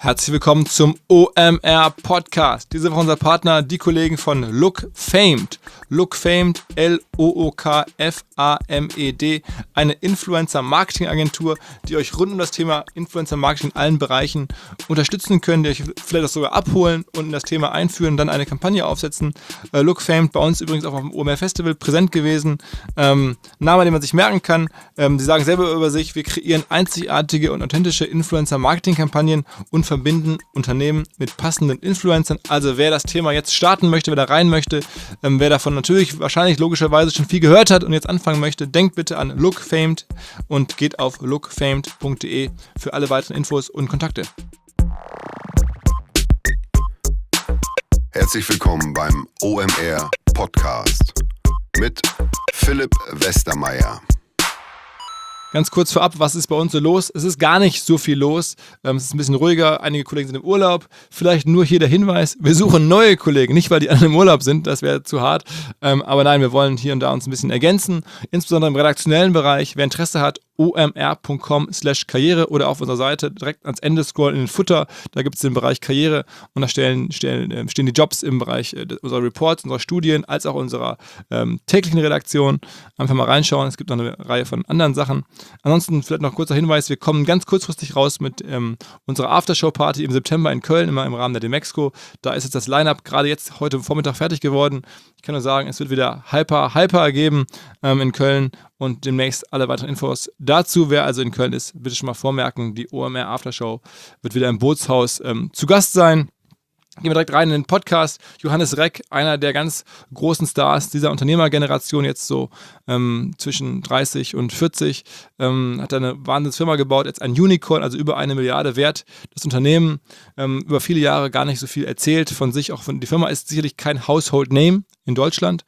Herzlich willkommen zum OMR Podcast. Diese Woche unser Partner, die Kollegen von LookFamed. LookFamed, LookFamed, eine Influencer-Marketing-Agentur, die euch rund um das Thema Influencer-Marketing in allen Bereichen unterstützen können, die euch vielleicht auch sogar abholen und in das Thema einführen, dann eine Kampagne aufsetzen. LookFamed, bei uns übrigens auch auf dem OMR Festival präsent gewesen. Name, den man sich merken kann. Sie sagen selber über sich, wir kreieren einzigartige und authentische Influencer-Marketing-Kampagnen und verbinden Unternehmen mit passenden Influencern. Also wer das Thema jetzt starten möchte, wer da rein möchte, wer davon natürlich wahrscheinlich logischerweise schon viel gehört hat und jetzt anfangen möchte, denkt bitte an LookFamed und geht auf lookfamed.de für alle weiteren Infos und Kontakte. Herzlich willkommen beim OMR Podcast mit Philipp Westermeier. Ganz kurz vorab, was ist bei uns so los? Es ist gar nicht so viel los. Es ist ein bisschen ruhiger. Einige Kollegen sind im Urlaub. Vielleicht nur hier der Hinweis, wir suchen neue Kollegen. Nicht, weil die anderen im Urlaub sind, das wäre zu hart. Aber nein, wir wollen hier und da uns ein bisschen ergänzen. Insbesondere im redaktionellen Bereich. Wer Interesse hat, omr.com/Karriere oder auf unserer Seite direkt ans Ende scrollen in den Footer. Da gibt es den Bereich Karriere und da stehen die Jobs im Bereich unserer Reports, unserer Studien, als auch unserer täglichen Redaktion. Einfach mal reinschauen. Es gibt noch eine Reihe von anderen Sachen. Ansonsten vielleicht noch ein kurzer Hinweis. Wir kommen ganz kurzfristig raus mit unserer Aftershow-Party im September in Köln, immer im Rahmen der Demexco. Da ist jetzt das Line-Up gerade jetzt heute Vormittag fertig geworden. Ich kann nur sagen, es wird wieder Hyper geben in Köln und demnächst alle weiteren Infos dazu. Wer also in Köln ist, bitte schon mal vormerken, die OMR Aftershow wird wieder im Bootshaus zu Gast sein. Gehen wir direkt rein in den Podcast. Johannes Reck, einer der ganz großen Stars dieser Unternehmergeneration, jetzt so zwischen 30 und 40, hat eine Wahnsinnsfirma gebaut, jetzt ein Unicorn, also über 1 Milliarde wert. Das Unternehmen über viele Jahre gar nicht so viel erzählt von sich. Die Firma ist sicherlich kein Household Name in Deutschland,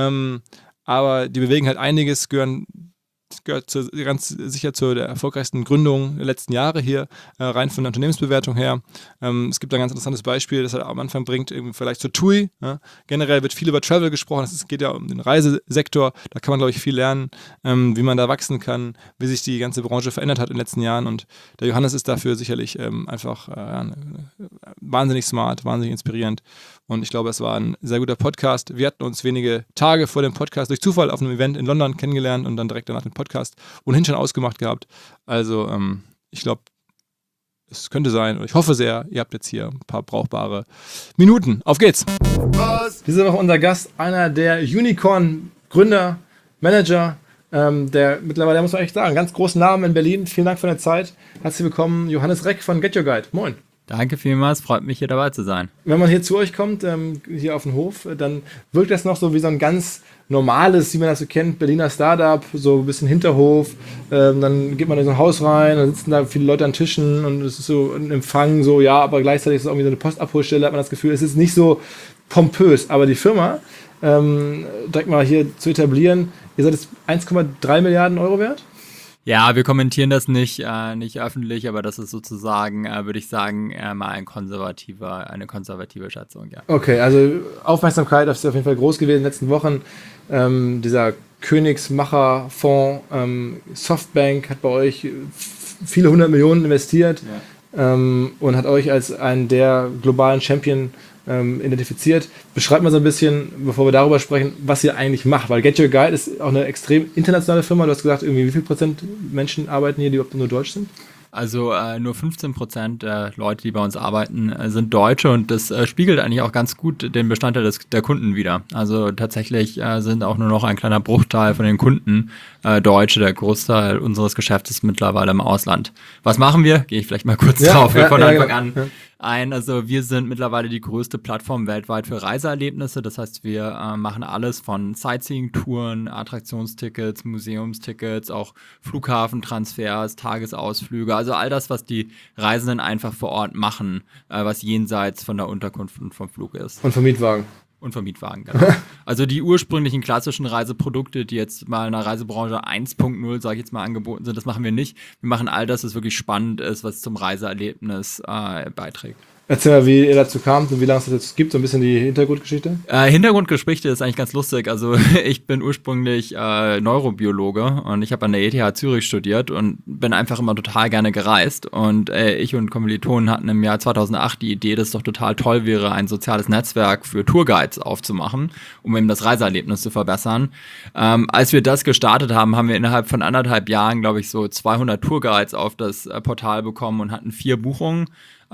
aber die bewegen halt einiges, gehört ganz sicher zu der erfolgreichsten Gründung der letzten Jahre hier, rein von der Unternehmensbewertung her. Es gibt ein ganz interessantes Beispiel, das er am Anfang bringt, vielleicht zur TUI. Ja. Generell wird viel über Travel gesprochen, es geht ja um den Reisesektor, da kann man, glaube ich, viel lernen, wie man da wachsen kann, wie sich die ganze Branche verändert hat in den letzten Jahren und der Johannes ist dafür sicherlich einfach wahnsinnig smart, wahnsinnig inspirierend und ich glaube, es war ein sehr guter Podcast. Wir hatten uns wenige Tage vor dem Podcast durch Zufall auf einem Event in London kennengelernt und dann direkt danach den Podcast ohnehin schon ausgemacht gehabt. Also ich glaube, es könnte sein und ich hoffe sehr, ihr habt jetzt hier ein paar brauchbare Minuten. Auf geht's! Was? Diese Woche unser Gast, einer der Unicorn-Gründer, Manager, der mittlerweile, muss man echt sagen, ganz großen Namen in Berlin. Vielen Dank für deine Zeit. Herzlich willkommen, Johannes Reck von Get Your Guide. Moin! Danke vielmals, freut mich hier dabei zu sein. Wenn man hier zu euch kommt, hier auf den Hof, dann wirkt das noch so wie so ein ganz normales, wie man das so kennt, Berliner Startup, so ein bisschen Hinterhof, dann geht man in so ein Haus rein, dann sitzen da viele Leute an Tischen und es ist so ein Empfang, so ja, aber gleichzeitig ist es irgendwie so eine Postabholstelle, hat man das Gefühl, es ist nicht so pompös, aber die Firma, direkt mal hier zu etablieren, ihr seid jetzt 1,3 Milliarden Euro wert? Ja, wir kommentieren das nicht öffentlich, aber das ist sozusagen, würde ich sagen, mal eine konservative Schätzung, ja. Okay, also Aufmerksamkeit ist auf jeden Fall groß gewesen in den letzten Wochen. Dieser Königsmacher-Fonds Softbank hat bei euch viele 100 Millionen investiert und hat euch als einen der globalen Champion identifiziert. Beschreibt mal so ein bisschen, bevor wir darüber sprechen, was ihr eigentlich macht, weil Get Your Guide ist auch eine extrem internationale Firma. Du hast gesagt, irgendwie wie viel Prozent Menschen arbeiten hier, die überhaupt nur deutsch sind? Also nur 15% der Leute, die bei uns arbeiten, sind Deutsche und das spiegelt eigentlich auch ganz gut den Bestandteil der Kunden wider. Also tatsächlich sind auch nur noch ein kleiner Bruchteil von den Kunden Deutsche. Der Großteil unseres Geschäfts ist mittlerweile im Ausland. Was machen wir? Gehe ich vielleicht mal kurz drauf von Anfang an ein. Also wir sind mittlerweile die größte Plattform weltweit für Reiseerlebnisse. Das heißt, wir machen alles von Sightseeing-Touren, Attraktionstickets, Museumstickets, auch Flughafentransfers, Tagesausflüge. Also all das, was die Reisenden einfach vor Ort machen, was jenseits von der Unterkunft und vom Flug ist. Und vom Mietwagen. Und vom Mietwagen, genau. Also die ursprünglichen klassischen Reiseprodukte, die jetzt mal in der Reisebranche 1.0, sage ich jetzt mal, angeboten sind, das machen wir nicht. Wir machen all das, was wirklich spannend ist, was zum Reiseerlebnis beiträgt. Erzähl mal, wie ihr dazu kamt und wie lange es das jetzt gibt, so ein bisschen die Hintergrundgeschichte. Hintergrundgeschichte ist eigentlich ganz lustig. Also ich bin ursprünglich Neurobiologe und ich habe an der ETH Zürich studiert und bin einfach immer total gerne gereist. Und ich und Kommilitonen hatten im Jahr 2008 die Idee, dass es doch total toll wäre, ein soziales Netzwerk für Tourguides aufzumachen, um eben das Reiseerlebnis zu verbessern. Als wir das gestartet haben, haben wir innerhalb von 1,5 Jahren, glaube ich, so 200 Tourguides auf das Portal bekommen und hatten 4 Buchungen.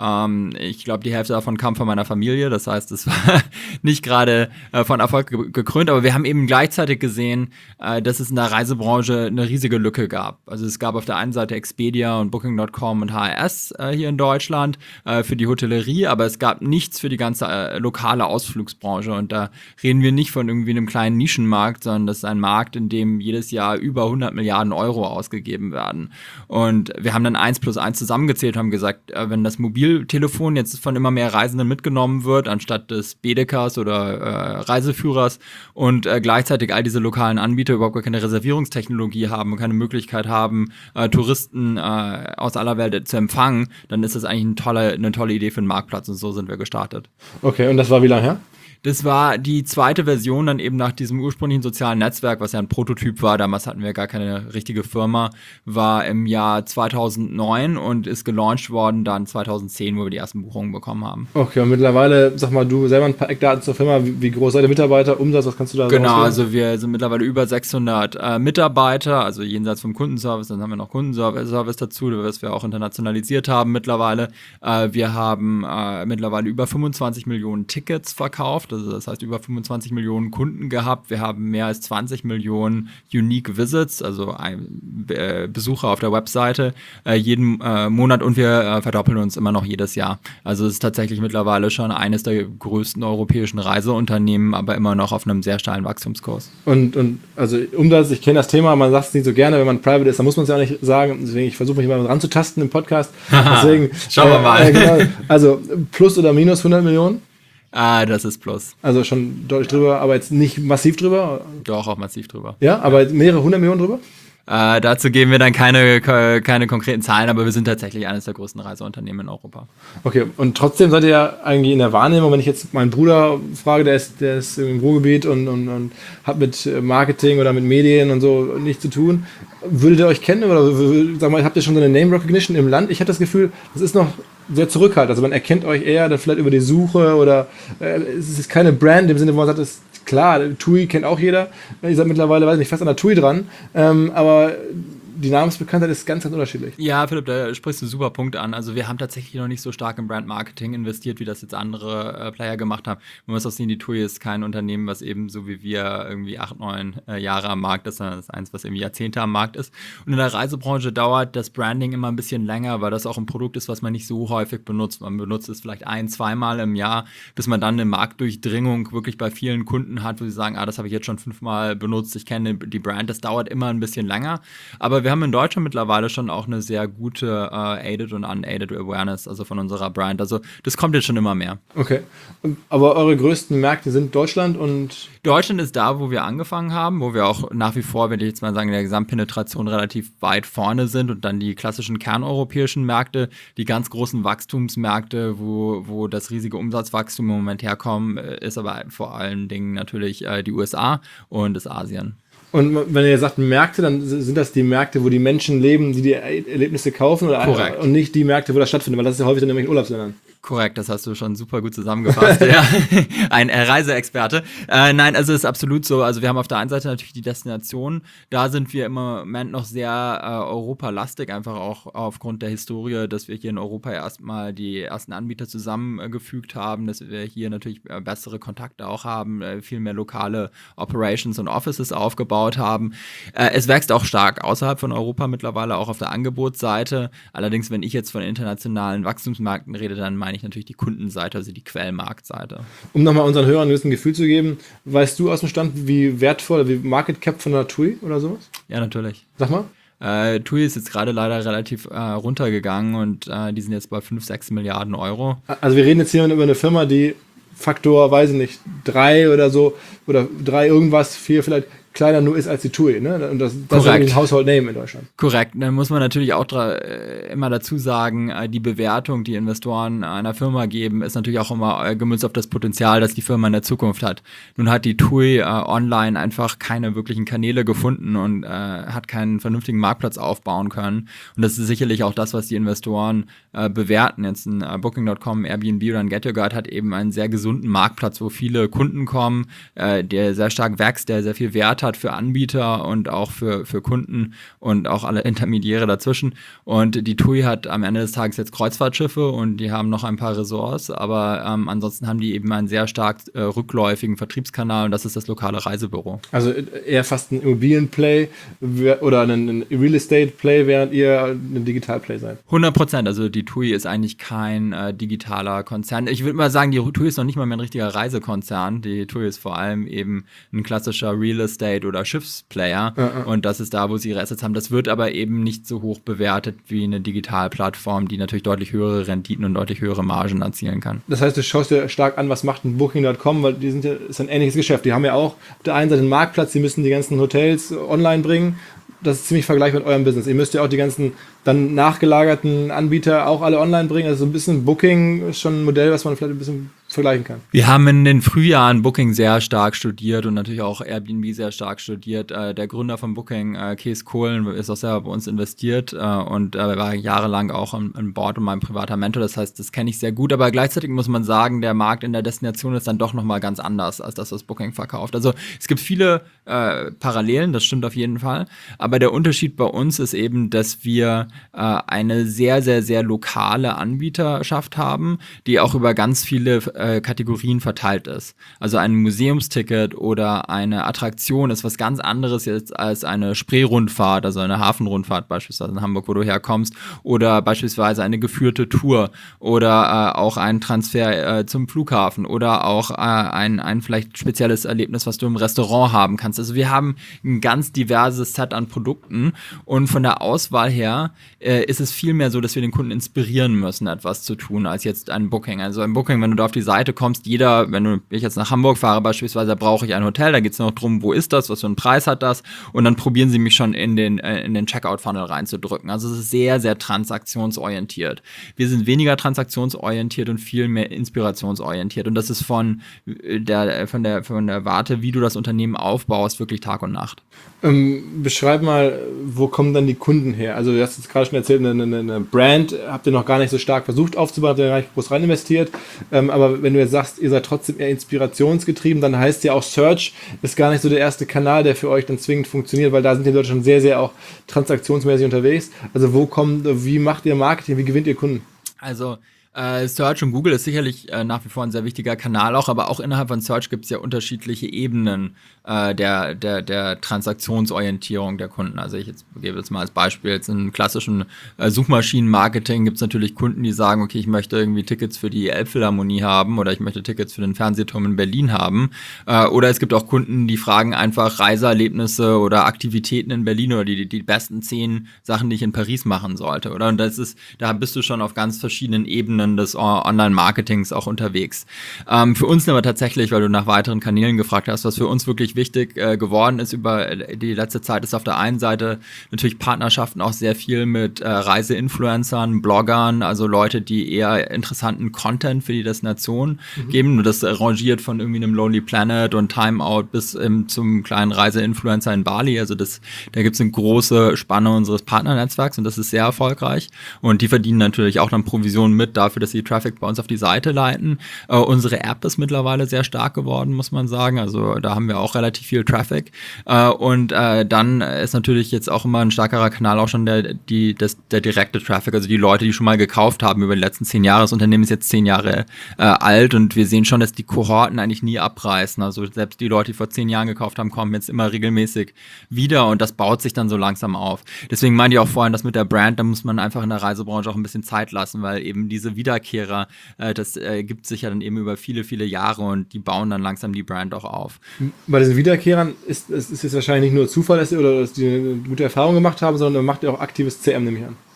Ich glaube, die Hälfte davon kam von meiner Familie, das heißt, es war nicht gerade von Erfolg gekrönt, aber wir haben eben gleichzeitig gesehen, dass es in der Reisebranche eine riesige Lücke gab. Also es gab auf der einen Seite Expedia und Booking.com und HRS hier in Deutschland für die Hotellerie, aber es gab nichts für die ganze lokale Ausflugsbranche und da reden wir nicht von irgendwie einem kleinen Nischenmarkt, sondern das ist ein Markt, in dem jedes Jahr über 100 Milliarden Euro ausgegeben werden. Und wir haben dann 1 plus 1 zusammengezählt und haben gesagt, wenn das Mobiltelefon jetzt von immer mehr Reisenden mitgenommen wird, anstatt des Bedekers oder Reiseführers und gleichzeitig all diese lokalen Anbieter überhaupt gar keine Reservierungstechnologie haben und keine Möglichkeit haben, Touristen aus aller Welt zu empfangen, dann ist das eigentlich eine tolle Idee für einen Marktplatz und so sind wir gestartet. Okay, und das war wie lange her? Das war die zweite Version dann eben nach diesem ursprünglichen sozialen Netzwerk, was ja ein Prototyp war, damals hatten wir gar keine richtige Firma, war im Jahr 2009 und ist gelauncht worden dann 2010, wo wir die ersten Buchungen bekommen haben. Okay, und mittlerweile, sag mal, du selber ein paar Eckdaten zur Firma, wie groß seid ihr Mitarbeiter, Umsatz, was kannst du da sagen? Genau, also wir sind mittlerweile über 600 Mitarbeiter, also jenseits vom Kundenservice, dann haben wir noch Kundenservice dazu, was wir auch internationalisiert haben mittlerweile. Wir haben mittlerweile über 25 Millionen Tickets verkauft, also das heißt über 25 Millionen Kunden gehabt. Wir haben mehr als 20 Millionen Unique Visits, also Besucher auf der Webseite jeden Monat und wir verdoppeln uns immer noch jedes Jahr. Also es ist tatsächlich mittlerweile schon eines der größten europäischen Reiseunternehmen, aber immer noch auf einem sehr steilen Wachstumskurs. Und also Umsatz, ich kenne das Thema, man sagt es nicht so gerne, wenn man private ist, dann muss man es ja auch nicht sagen, deswegen ich versuche mich immer ranzutasten im Podcast. Deswegen, schauen wir mal. Genau, also plus oder minus 100 Millionen? Das ist plus. Also schon deutlich drüber, aber jetzt nicht massiv drüber? Doch, auch massiv drüber. Ja, aber mehrere 100 Millionen drüber? Dazu geben wir dann keine konkreten Zahlen, aber wir sind tatsächlich eines der größten Reiseunternehmen in Europa. Okay, und trotzdem seid ihr ja eigentlich in der Wahrnehmung, wenn ich jetzt meinen Bruder frage, der ist im Ruhrgebiet und hat mit Marketing oder mit Medien und so nichts zu tun, würdet ihr euch kennen oder sag mal, habt ihr schon so eine Name Recognition im Land? Ich habe das Gefühl, das ist noch sehr zurückhaltend. Also man erkennt euch eher dann vielleicht über die Suche oder es ist keine Brand im Sinne, wo man sagt, es ist klar, TUI kennt auch jeder. Ihr seid mittlerweile, weiß nicht, fast an der TUI dran. Aber die Namensbekanntheit ist ganz, ganz unterschiedlich. Ja, Philipp, da sprichst du einen super Punkt an. Also wir haben tatsächlich noch nicht so stark im Brand-Marketing investiert, wie das jetzt andere Player gemacht haben. Man muss auch sehen, die TUI ist kein Unternehmen, was eben so wie wir irgendwie 8, 9 Jahre am Markt ist, sondern das ist eins, was irgendwie Jahrzehnte am Markt ist. Und in der Reisebranche dauert das Branding immer ein bisschen länger, weil das auch ein Produkt ist, was man nicht so häufig benutzt. Man benutzt es vielleicht 1-, 2-mal im Jahr, bis man dann eine Marktdurchdringung wirklich bei vielen Kunden hat, wo sie sagen, das habe ich jetzt schon 5-mal benutzt, ich kenne die Brand. Das dauert immer ein bisschen länger. Aber wir haben in Deutschland mittlerweile schon auch eine sehr gute Aided und Unaided Awareness, also von unserer Brand. Also das kommt jetzt schon immer mehr. Okay. Aber eure größten Märkte sind Deutschland und... Deutschland ist da, wo wir angefangen haben, wo wir auch nach wie vor, wenn ich jetzt mal sagen, in der Gesamtpenetration relativ weit vorne sind und dann die klassischen kerneuropäischen Märkte, die ganz großen Wachstumsmärkte, wo das riesige Umsatzwachstum im Moment herkommt, ist aber vor allen Dingen natürlich die USA und das Asien. Und wenn ihr sagt Märkte, dann sind das die Märkte, wo die Menschen leben, die Erlebnisse kaufen oder Korrekt. Und nicht die Märkte, wo das stattfindet, weil das ist ja häufig dann nämlich in Urlaubsländern. Korrekt, das hast du schon super gut zusammengefasst. Ja. Ein Reiseexperte. Nein, also es ist absolut so. Also wir haben auf der einen Seite natürlich die Destination. Da sind wir im Moment noch sehr europalastig, einfach auch aufgrund der Historie, dass wir hier in Europa erstmal die ersten Anbieter zusammengefügt haben, dass wir hier natürlich bessere Kontakte auch haben, viel mehr lokale Operations und Offices aufgebaut haben. Es wächst auch stark außerhalb von Europa mittlerweile, auch auf der Angebotsseite. Allerdings, wenn ich jetzt von internationalen Wachstumsmärkten rede, dann meine ich natürlich die Kundenseite, also die Quellmarktseite. Um nochmal unseren Hörern ein bisschen Gefühl zu geben, weißt du aus dem Stand, wie wertvoll, wie Market Cap von der TUI oder sowas? Ja, natürlich. Sag mal. TUI ist jetzt gerade leider relativ runtergegangen und die sind jetzt bei 5-6 Milliarden Euro. Also wir reden jetzt hier über eine Firma, die Faktor, weiß ich nicht, 3 oder so, oder 3 irgendwas, 4 vielleicht, kleiner nur ist als die TUI, ne? Und das ist Korrekt. ein Household Name in Deutschland. Korrekt. Dann muss man natürlich auch immer dazu sagen, die Bewertung, die Investoren einer Firma geben, ist natürlich auch immer gemünzt auf das Potenzial, das die Firma in der Zukunft hat. Nun hat die TUI online einfach keine wirklichen Kanäle gefunden und hat keinen vernünftigen Marktplatz aufbauen können. Und das ist sicherlich auch das, was die Investoren bewerten. Jetzt ein Booking.com, Airbnb oder ein Get Your Guide hat eben einen sehr gesunden Marktplatz, wo viele Kunden kommen, der sehr stark wächst, der sehr viel Wert hat für Anbieter und auch für Kunden und auch alle Intermediäre dazwischen. Und die TUI hat am Ende des Tages jetzt Kreuzfahrtschiffe und die haben noch ein paar Ressorts, aber ansonsten haben die eben einen sehr stark rückläufigen Vertriebskanal und das ist das lokale Reisebüro. Also eher fast ein Immobilienplay oder ein Real Estate Play, während ihr ein Digital Play seid. 100%. Also die TUI ist eigentlich kein digitaler Konzern. Ich würde mal sagen, die TUI ist noch nicht mal mehr ein richtiger Reisekonzern. Die TUI ist vor allem eben ein klassischer Real Estate oder Schiffsplayer und das ist da, wo sie ihre Assets haben. Das wird aber eben nicht so hoch bewertet wie eine Digitalplattform, die natürlich deutlich höhere Renditen und deutlich höhere Margen erzielen kann. Das heißt, du schaust dir stark an, was macht ein Booking.com, weil die ist ein ähnliches Geschäft. Die haben ja auch auf der einen Seite einen Marktplatz, die müssen die ganzen Hotels online bringen. Das ist ziemlich vergleichbar mit eurem Business. Ihr müsst ja auch die ganzen dann nachgelagerten Anbieter auch alle online bringen. Also so ein bisschen Booking ist schon ein Modell, was man vielleicht ein bisschen vergleichen kann. Wir haben in den Frühjahren Booking sehr stark studiert und natürlich auch Airbnb sehr stark studiert. Der Gründer von Booking, Kees Kohlen, ist auch selber bei uns investiert und war jahrelang auch an Bord und mein privater Mentor. Das heißt, das kenne ich sehr gut. Aber gleichzeitig muss man sagen, der Markt in der Destination ist dann doch nochmal ganz anders als das, was Booking verkauft. Also es gibt viele Parallelen, das stimmt auf jeden Fall. Aber der Unterschied bei uns ist eben, dass wir eine sehr, sehr, sehr lokale Anbieterschaft haben, die auch über ganz viele Kategorien verteilt ist. Also ein Museumsticket oder eine Attraktion ist was ganz anderes jetzt als eine Spreerundfahrt, also eine Hafenrundfahrt beispielsweise in Hamburg, wo du herkommst, oder beispielsweise eine geführte Tour oder auch ein Transfer zum Flughafen oder auch ein vielleicht spezielles Erlebnis, was du im Restaurant haben kannst. Also wir haben ein ganz diverses Set an Produkten und von der Auswahl her ist es vielmehr so, dass wir den Kunden inspirieren müssen, etwas zu tun, als jetzt ein Booking. Also ein Booking, wenn du da auf die Seite kommst, wenn ich jetzt nach Hamburg fahre beispielsweise, brauche ich ein Hotel, da geht es noch darum, wo ist das, was für einen Preis hat das und dann probieren sie mich schon in den Checkout-Funnel reinzudrücken. Also es ist sehr, sehr transaktionsorientiert. Wir sind weniger transaktionsorientiert und viel mehr inspirationsorientiert und das ist von der Warte, wie du das Unternehmen aufbaust, wirklich Tag und Nacht. Beschreib mal, wo kommen dann die Kunden her? Also du hast jetzt gerade schon erzählt, eine Brand habt ihr noch gar nicht so stark versucht aufzubauen, habt ihr gar nicht groß rein investiert. Aber wenn du jetzt sagst, ihr seid trotzdem eher inspirationsgetrieben, dann heißt ja auch Search ist gar nicht so der erste Kanal, der für euch dann zwingend funktioniert, weil da sind die Leute schon sehr, sehr auch transaktionsmäßig unterwegs. Also wie macht ihr Marketing, wie gewinnt ihr Kunden? Also Search und Google ist sicherlich nach wie vor ein sehr wichtiger Kanal auch, aber auch innerhalb von Search gibt es ja unterschiedliche Ebenen der Transaktionsorientierung der Kunden. Also ich gebe jetzt mal als Beispiel, jetzt im klassischen Suchmaschinenmarketing gibt es natürlich Kunden, die sagen, okay, ich möchte irgendwie Tickets für die Elbphilharmonie haben oder ich möchte Tickets für den Fernsehturm in Berlin haben. Oder es gibt auch Kunden, die fragen einfach Reiseerlebnisse oder Aktivitäten in Berlin oder die besten 10 Sachen, die ich in Paris machen sollte. Oder? Und da bist du schon auf ganz verschiedenen Ebenen des Online-Marketings auch unterwegs. Für uns aber tatsächlich, weil du nach weiteren Kanälen gefragt hast, was für uns wirklich wichtig geworden ist über die letzte Zeit, ist auf der einen Seite natürlich Partnerschaften auch sehr viel mit Reiseinfluencern, Bloggern, also Leute, die eher interessanten Content für die Destination geben. Und das rangiert von irgendwie einem Lonely Planet und Timeout bis zum kleinen Reiseinfluencer in Bali. Also da gibt es eine große Spanne unseres Partnernetzwerks und das ist sehr erfolgreich. Und die verdienen natürlich auch dann Provisionen mit dafür, dass sie Traffic bei uns auf die Seite leiten. Unsere App ist mittlerweile sehr stark geworden, muss man sagen. Also da haben wir auch relativ viel Traffic. Und dann ist natürlich jetzt auch immer ein starkerer Kanal auch schon der direkte Traffic, also die Leute, die schon mal gekauft haben über die letzten 10 Jahre. Das Unternehmen ist jetzt 10 Jahre alt und wir sehen schon, dass die Kohorten eigentlich nie abreißen. Also selbst die Leute, die vor 10 Jahren gekauft haben, kommen jetzt immer regelmäßig wieder und das baut sich dann so langsam auf. Deswegen meinte ich auch vorhin, dass mit der Brand, da muss man einfach in der Reisebranche auch ein bisschen Zeit lassen, weil eben diese Wiederkehrer, das gibt sich ja dann eben über viele, viele Jahre und die bauen dann langsam die Brand auch auf. Bei diesen Wiederkehrern ist es jetzt wahrscheinlich nicht nur Zufall, dass die eine gute Erfahrung gemacht haben, sondern macht ihr auch aktives CM, nehme ich an.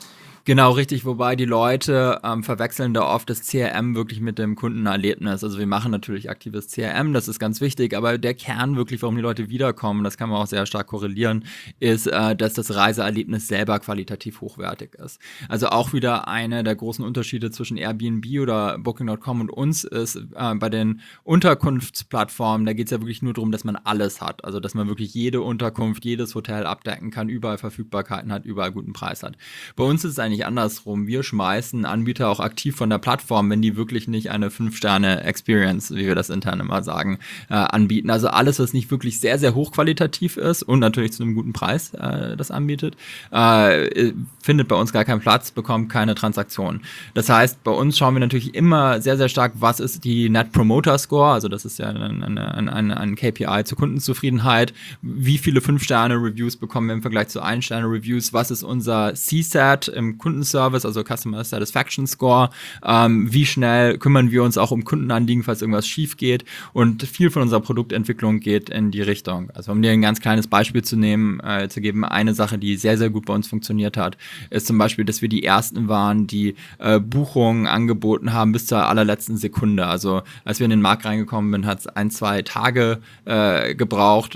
Genau, richtig, wobei die Leute verwechseln da oft das CRM wirklich mit dem Kundenerlebnis. Also wir machen natürlich aktives CRM, das ist ganz wichtig, aber der Kern wirklich, warum die Leute wiederkommen, das kann man auch sehr stark korrelieren, ist, dass das Reiseerlebnis selber qualitativ hochwertig ist. Also auch wieder einer der großen Unterschiede zwischen Airbnb oder Booking.com und uns ist bei den Unterkunftsplattformen, da geht es ja wirklich nur darum, dass man alles hat. Also dass man wirklich jede Unterkunft, jedes Hotel abdecken kann, überall Verfügbarkeiten hat, überall guten Preis hat. Bei uns ist es eigentlich andersrum. Wir schmeißen Anbieter auch aktiv von der Plattform, wenn die wirklich nicht eine 5-Sterne-Experience, wie wir das intern immer sagen, anbieten. Also alles, was nicht wirklich sehr, sehr hochqualitativ ist und natürlich zu einem guten Preis das anbietet, findet bei uns gar keinen Platz, bekommt keine Transaktion. Das heißt, bei uns schauen wir natürlich immer sehr, sehr stark, was ist die Net Promoter Score, also das ist ja ein KPI zur Kundenzufriedenheit, wie viele 5-Sterne-Reviews bekommen wir im Vergleich zu 1-Sterne-Reviews, was ist unser CSAT im Kundenservice, also Customer Satisfaction Score, wie schnell kümmern wir uns auch um Kundenanliegen, falls irgendwas schief geht, und viel von unserer Produktentwicklung geht in die Richtung. Also um dir ein ganz kleines Beispiel zu geben, eine Sache, die sehr, sehr gut bei uns funktioniert hat, ist zum Beispiel, dass wir die Ersten waren, die Buchungen angeboten haben bis zur allerletzten Sekunde. Also als wir in den Markt reingekommen sind, hat es 1-2 Tage gebraucht,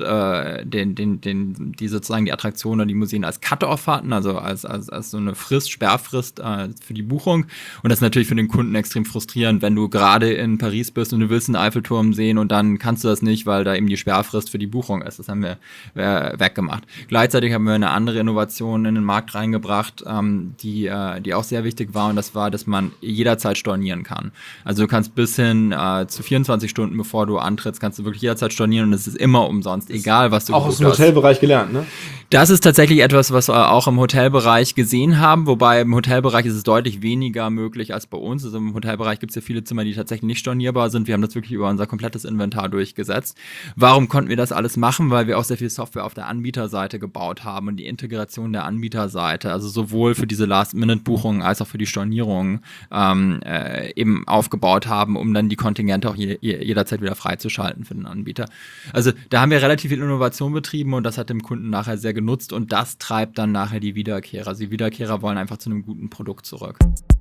die sozusagen die Attraktionen oder die Museen als Cut-Off hatten, also als so eine Sperrfrist für die Buchung. Und das ist natürlich für den Kunden extrem frustrierend, wenn du gerade in Paris bist und du willst einen Eiffelturm sehen und dann kannst du das nicht, weil da eben die Sperrfrist für die Buchung ist. Das haben wir weggemacht. Gleichzeitig haben wir eine andere Innovation in den Markt reingebracht, die auch sehr wichtig war, und das war, dass man jederzeit stornieren kann. Also du kannst bis hin zu 24 Stunden, bevor du antrittst, kannst du wirklich jederzeit stornieren, und es ist immer umsonst, egal was du auch aus dem Hotelbereich gelernt, ne? Das ist tatsächlich etwas, was wir auch im Hotelbereich gesehen haben, wobei im Hotelbereich ist es deutlich weniger möglich als bei uns. Also im Hotelbereich gibt es ja viele Zimmer, die tatsächlich nicht stornierbar sind. Wir haben das wirklich über unser komplettes Inventar durchgesetzt. Warum konnten wir das alles machen? Weil wir auch sehr viel Software auf der Anbieterseite gebaut haben und die Integration der Anbieterseite, also sowohl für diese Last-Minute-Buchungen als auch für die Stornierungen eben aufgebaut haben, um dann die Kontingente auch jederzeit wieder freizuschalten für den Anbieter. Also da haben wir relativ viel Innovation betrieben, und das hat dem Kunden nachher sehr genutzt, und das treibt dann nachher die Wiederkehrer. Also die Wiederkehrer wollen einfach zu einem guten Produkt zurück.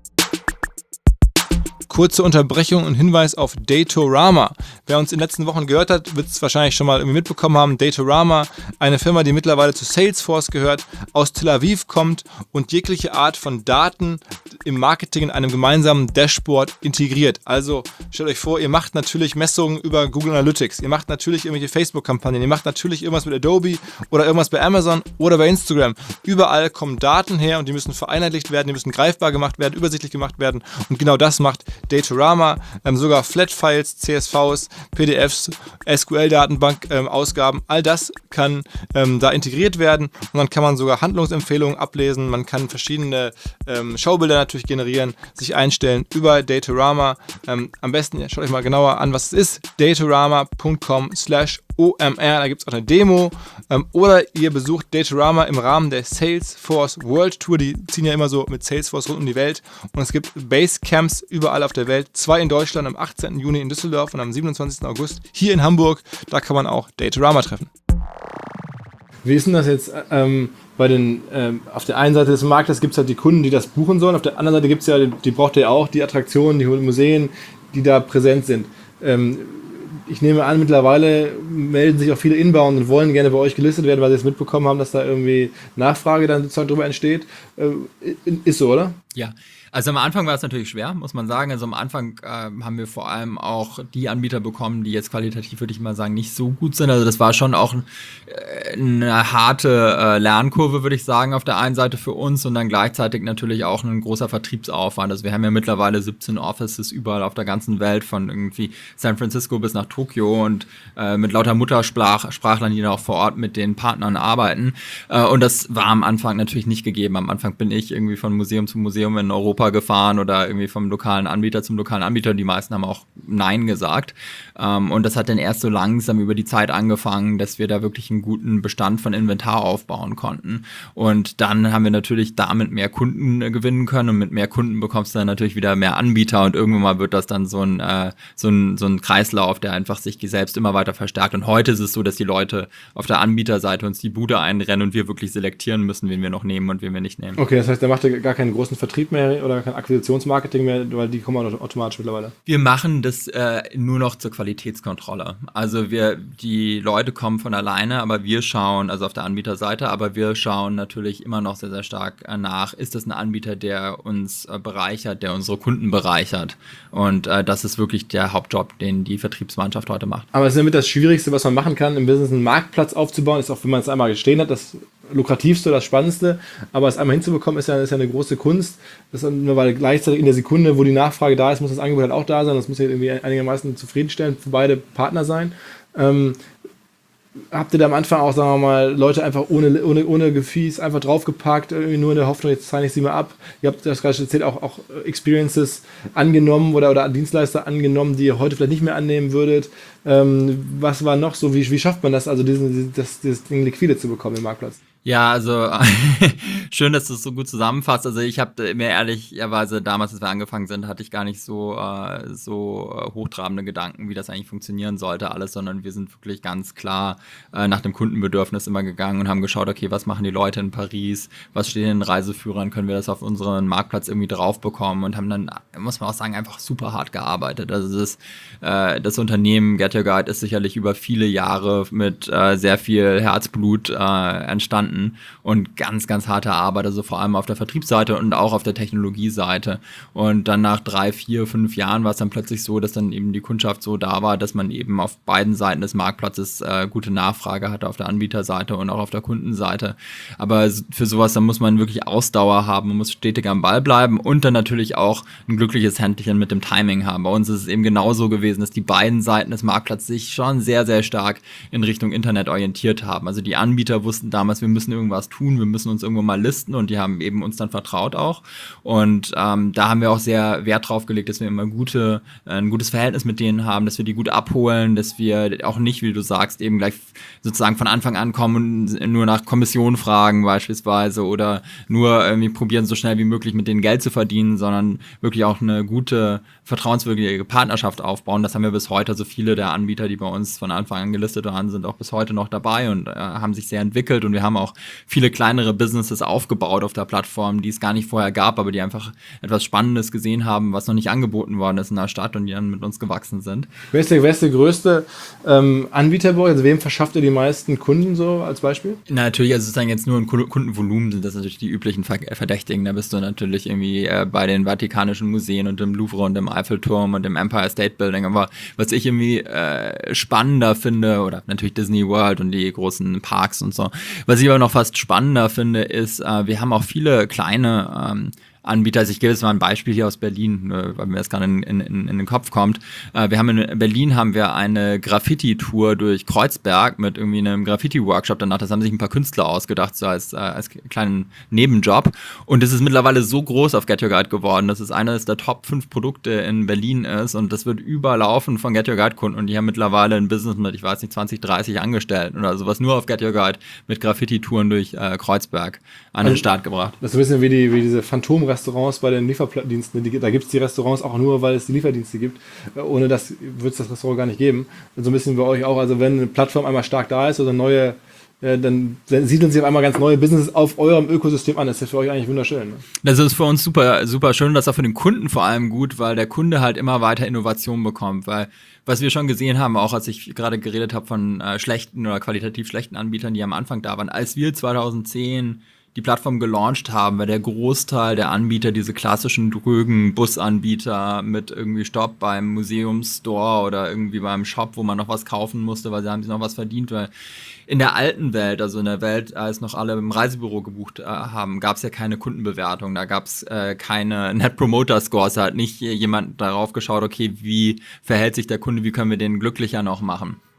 Kurze Unterbrechung und Hinweis auf Datorama. Wer uns in den letzten Wochen gehört hat, wird es wahrscheinlich schon mal irgendwie mitbekommen haben. Datorama, eine Firma, die mittlerweile zu Salesforce gehört, aus Tel Aviv kommt und jegliche Art von Daten im Marketing in einem gemeinsamen Dashboard integriert. Also stellt euch vor, ihr macht natürlich Messungen über Google Analytics, ihr macht natürlich irgendwelche Facebook-Kampagnen, ihr macht natürlich irgendwas mit Adobe oder irgendwas bei Amazon oder bei Instagram. Überall kommen Daten her, und die müssen vereinheitlicht werden, die müssen greifbar gemacht werden, übersichtlich gemacht werden, und genau das macht Datorama, sogar Flat-Files, CSVs, PDFs, SQL-Datenbank-Ausgaben, all das kann da integriert werden, und dann kann man sogar Handlungsempfehlungen ablesen, man kann verschiedene Schaubilder natürlich generieren, sich einstellen über Datorama. Am besten schaut euch mal genauer an, was es ist, datorama.com/OMR, da gibt es auch eine Demo, oder ihr besucht Datorama im Rahmen der Salesforce World Tour, die ziehen ja immer so mit Salesforce rund um die Welt, und es gibt Basecamps überall auf der Welt, 2 in Deutschland am 18. Juni in Düsseldorf und am 27. August hier in Hamburg, da kann man auch Datorama treffen. Wie ist denn das jetzt bei den, auf der einen Seite des Marktes gibt es halt die Kunden, die das buchen sollen, auf der anderen Seite gibt es ja, die braucht ihr ja auch, die Attraktionen, die Museen, die da präsent sind. Ich nehme an, mittlerweile melden sich auch viele Inbound und wollen gerne bei euch gelistet werden, weil sie jetzt mitbekommen haben, dass da irgendwie Nachfrage dann sozusagen drüber entsteht. Ist so, oder? Ja. Also am Anfang war es natürlich schwer, muss man sagen. Also am Anfang haben wir vor allem auch die Anbieter bekommen, die jetzt qualitativ, würde ich mal sagen, nicht so gut sind. Also das war schon auch eine harte Lernkurve, würde ich sagen, auf der einen Seite für uns, und dann gleichzeitig natürlich auch ein großer Vertriebsaufwand. Also wir haben ja mittlerweile 17 Offices überall auf der ganzen Welt, von irgendwie San Francisco bis nach Tokio, und mit lauter Muttersprachlern, die da auch vor Ort mit den Partnern arbeiten. Und das war am Anfang natürlich nicht gegeben. Am Anfang bin ich irgendwie von Museum zu Museum Museum in Europa gefahren oder irgendwie vom lokalen Anbieter zum lokalen Anbieter. Die meisten haben auch Nein gesagt. Und das hat dann erst so langsam über die Zeit angefangen, dass wir da wirklich einen guten Bestand von Inventar aufbauen konnten. Und dann haben wir natürlich damit mehr Kunden gewinnen können und mit mehr Kunden bekommst du dann natürlich wieder mehr Anbieter und irgendwann mal wird das dann so ein Kreislauf, der einfach sich selbst immer weiter verstärkt. Und heute ist es so, dass die Leute auf der Anbieterseite uns die Bude einrennen und wir wirklich selektieren müssen, wen wir noch nehmen und wen wir nicht nehmen. Okay, das heißt, da macht ihr gar keinen großen Vertrieb mehr oder kein Akquisitionsmarketing mehr, weil die kommen automatisch mittlerweile. Wir machen das nur noch zur Qualitätskontrolle. Also die Leute kommen von alleine, aber wir schauen, also auf der Anbieterseite, aber wir schauen natürlich immer noch sehr, sehr stark nach, ist das ein Anbieter, der uns bereichert, der unsere Kunden bereichert. Und das ist wirklich der Hauptjob, den die Vertriebsmannschaft heute macht. Aber es ist damit das Schwierigste, was man machen kann, im Business einen Marktplatz aufzubauen, ist auch, wenn man es einmal gestehen hat, das lukrativste, das Spannendste, aber es einmal hinzubekommen, ist ja eine große Kunst. Das ist nur, weil gleichzeitig in der Sekunde, wo die Nachfrage da ist, muss das Angebot halt auch da sein. Das muss ja irgendwie einigermaßen zufriedenstellend für beide Partner sein. Habt ihr da am Anfang auch, sagen wir mal, Leute einfach ohne Gefieß einfach draufgepackt, irgendwie nur in der Hoffnung, jetzt zeichne ich sie mal ab? Ihr habt das gerade erzählt, auch Experiences angenommen oder Dienstleister angenommen, die ihr heute vielleicht nicht mehr annehmen würdet. Was war noch so? Wie schafft man das, also dieses Ding liquide zu bekommen im Marktplatz? Ja, also schön, dass du es so gut zusammenfasst. Also ich habe mir ehrlicherweise damals, als wir angefangen sind, hatte ich gar nicht so hochtrabende Gedanken, wie das eigentlich funktionieren sollte alles, sondern wir sind wirklich ganz klar nach dem Kundenbedürfnis immer gegangen und haben geschaut, okay, was machen die Leute in Paris, was steht in den Reiseführern, können wir das auf unseren Marktplatz irgendwie drauf bekommen und haben dann, muss man auch sagen, einfach super hart gearbeitet. Also das Unternehmen Get Your Guide ist sicherlich über viele Jahre mit sehr viel Herzblut entstanden und ganz, ganz harte Arbeit, also vor allem auf der Vertriebsseite und auch auf der Technologieseite. Und dann nach 3, 4, 5 Jahren war es dann plötzlich so, dass dann eben die Kundschaft so da war, dass man eben auf beiden Seiten des Marktplatzes gute Nachfrage hatte, auf der Anbieterseite und auch auf der Kundenseite. Aber für sowas, da muss man wirklich Ausdauer haben, man muss stetig am Ball bleiben und dann natürlich auch ein glückliches Händchen mit dem Timing haben. Bei uns ist es eben genauso gewesen, dass die beiden Seiten des Marktplatzes sich schon sehr, sehr stark in Richtung Internet orientiert haben. Also die Anbieter wussten damals, wir müssen irgendwas tun, wir müssen uns irgendwo mal listen und die haben eben uns dann vertraut auch. Und da haben wir auch sehr Wert drauf gelegt, dass wir immer ein gutes Verhältnis mit denen haben, dass wir die gut abholen, dass wir auch nicht, wie du sagst, eben gleich sozusagen von Anfang an kommen und nur nach Kommission fragen beispielsweise oder nur irgendwie probieren, so schnell wie möglich mit denen Geld zu verdienen, sondern wirklich auch eine gute, vertrauenswürdige Partnerschaft aufbauen. Das haben wir bis heute. Also viele der Anbieter, die bei uns von Anfang an gelistet waren, sind auch bis heute noch dabei und haben sich sehr entwickelt und wir haben auch viele kleinere Businesses aufgebaut auf der Plattform, die es gar nicht vorher gab, aber die einfach etwas Spannendes gesehen haben, was noch nicht angeboten worden ist in der Stadt und die dann mit uns gewachsen sind. Wer ist der größte Anbieter bei euch? Also wem verschafft ihr die meisten Kunden so als Beispiel? Na, natürlich, also sozusagen jetzt nur ein Kundenvolumen sind das natürlich die üblichen Verdächtigen. Da bist du natürlich irgendwie bei den Vatikanischen Museen und im Louvre und im Eiffelturm und im Empire State Building. Aber was ich irgendwie spannender finde, oder natürlich Disney World und die großen Parks und so, was ich aber noch fast spannender finde, ist, wir haben auch viele kleine Anbieter. Also ich gebe jetzt mal ein Beispiel hier aus Berlin, weil mir das gerade in den Kopf kommt. Wir haben in Berlin eine Graffiti-Tour durch Kreuzberg mit irgendwie einem Graffiti-Workshop danach. Das haben sich ein paar Künstler ausgedacht, so als kleinen Nebenjob. Und es ist mittlerweile so groß auf Get Your Guide geworden, dass es eines der Top 5 Produkte in Berlin ist und das wird überlaufen von Get Your Guide-Kunden und die haben mittlerweile ein Business mit, ich weiß nicht, 20, 30 Angestellten oder sowas nur auf Get Your Guide mit Graffiti-Touren durch Kreuzberg an den Start gebracht. Das ist ein bisschen wie diese Phantom-Restaurants bei den Lieferdiensten. Da gibt es die Restaurants auch nur, weil es die Lieferdienste gibt. Ohne das würde es das Restaurant gar nicht geben. Und so ein bisschen bei euch auch. Also wenn eine Plattform einmal stark da ist oder neue, dann siedeln sie auf einmal ganz neue Businesses auf eurem Ökosystem an. Das ist ja für euch eigentlich wunderschön. Ne? Das ist für uns super, super schön. Das ist auch für den Kunden vor allem gut, weil der Kunde halt immer weiter Innovationen bekommt. Weil was wir schon gesehen haben, auch als ich gerade geredet habe von schlechten oder qualitativ schlechten Anbietern, die am Anfang da waren, als wir 2010 die Plattform gelauncht haben, weil der Großteil der Anbieter diese klassischen drögen Busanbieter mit irgendwie Stopp beim Museumsstore oder irgendwie beim Shop, wo man noch was kaufen musste, weil sie haben sich noch was verdient, weil in der alten Welt, also in der Welt, als noch alle im Reisebüro gebucht haben, gab es ja keine Kundenbewertung, da gab es keine Net Promoter Scores, da hat nicht jemand darauf geschaut, okay, wie verhält sich der Kunde, wie können wir den glücklicher noch machen.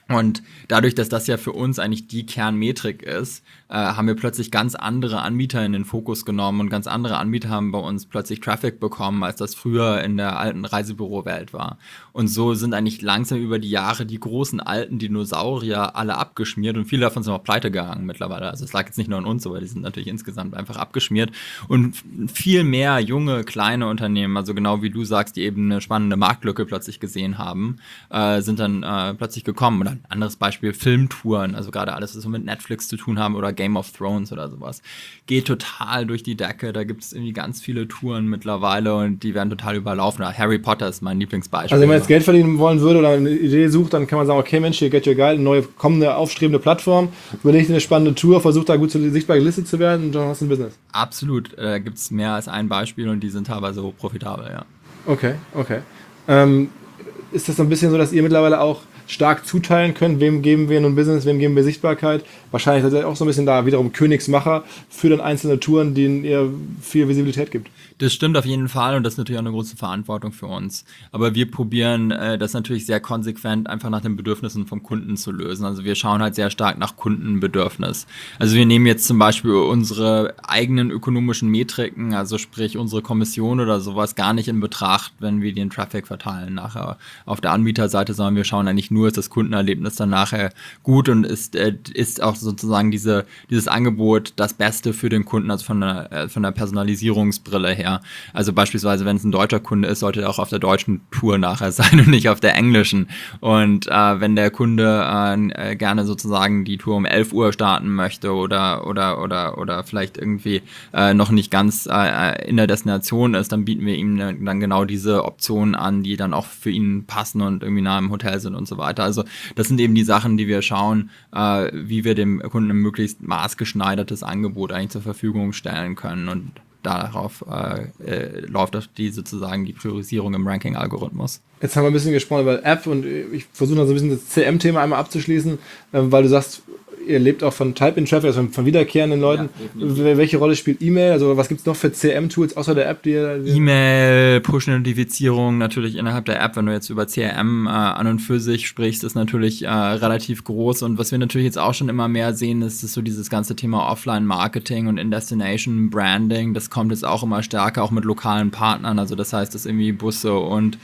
Und dadurch, dass das ja für uns eigentlich die Kernmetrik ist, haben wir plötzlich ganz andere Anbieter in den Fokus genommen und ganz andere Anbieter haben bei uns plötzlich Traffic bekommen, als das früher in der alten Reisebürowelt war. Und so sind eigentlich langsam über die Jahre die großen alten Dinosaurier alle abgeschmiert und viele davon sind auch pleite gegangen mittlerweile. Also es lag jetzt nicht nur an uns, aber die sind natürlich insgesamt einfach abgeschmiert. Und viel mehr junge, kleine Unternehmen, also genau wie du sagst, die eben eine spannende Marktlücke plötzlich gesehen haben, sind dann plötzlich gekommen. Oder ein anderes Beispiel, Filmtouren, also gerade alles, was so mit Netflix zu tun haben oder Game of Thrones oder sowas, geht total durch die Decke. Da gibt es irgendwie ganz viele Touren mittlerweile und die werden total überlaufen. Harry Potter ist mein Lieblingsbeispiel. Also wenn man jetzt Geld verdienen wollen würde oder eine Idee sucht, dann kann man sagen, okay Mensch, hier Get Your Guide, eine neue kommende, aufstrebende Plattform, überlegt eine spannende Tour, versucht da gut sichtbar gelistet zu werden und dann hast du ein Business. Absolut, da gibt es mehr als ein Beispiel und die sind teilweise hoch profitabel, ja. Okay. Ist das so ein bisschen so, dass ihr mittlerweile auch stark zuteilen könnt, wem geben wir nun Business, wem geben wir Sichtbarkeit? Wahrscheinlich seid ihr auch so ein bisschen da wiederum Königsmacher für dann einzelne Touren, denen ihr viel Visibilität gibt. Das stimmt auf jeden Fall und das ist natürlich auch eine große Verantwortung für uns. Aber wir probieren das natürlich sehr konsequent einfach nach den Bedürfnissen vom Kunden zu lösen. Also wir schauen halt sehr stark nach Kundenbedürfnis. Also wir nehmen jetzt zum Beispiel unsere eigenen ökonomischen Metriken, also sprich unsere Kommission oder sowas, gar nicht in Betracht, wenn wir den Traffic verteilen nachher auf der Anbieterseite, sondern wir schauen eigentlich nur, ist das Kundenerlebnis dann nachher gut und ist auch sozusagen dieses Angebot das Beste für den Kunden, also von der Personalisierungsbrille her. Also beispielsweise, wenn es ein deutscher Kunde ist, sollte er auch auf der deutschen Tour nachher sein und nicht auf der englischen. Und wenn der Kunde gerne sozusagen die Tour um 11 Uhr starten möchte oder vielleicht irgendwie noch nicht ganz in der Destination ist, dann bieten wir ihm dann genau diese Optionen an, die dann auch für ihn passen und irgendwie nah im Hotel sind und so weiter. Also das sind eben die Sachen, die wir schauen, wie wir dem Kunden ein möglichst maßgeschneidertes Angebot eigentlich zur Verfügung stellen können und darauf läuft auch die Priorisierung im Ranking-Algorithmus. Jetzt haben wir ein bisschen gesprochen über App und ich versuche noch so ein bisschen das CM-Thema einmal abzuschließen, weil du sagst, ihr lebt auch von Type-in-Traffic, also von wiederkehrenden Leuten. Ja, welche Rolle spielt E-Mail? Also was gibt es noch für CRM-Tools außer der App? E-Mail, Push-Notifizierung natürlich innerhalb der App. Wenn du jetzt über CRM an und für sich sprichst, ist natürlich relativ groß. Und was wir natürlich jetzt auch schon immer mehr sehen, ist so dieses ganze Thema Offline-Marketing und In-Destination-Branding. Das kommt jetzt auch immer stärker, auch mit lokalen Partnern. Also das heißt, dass irgendwie Busse und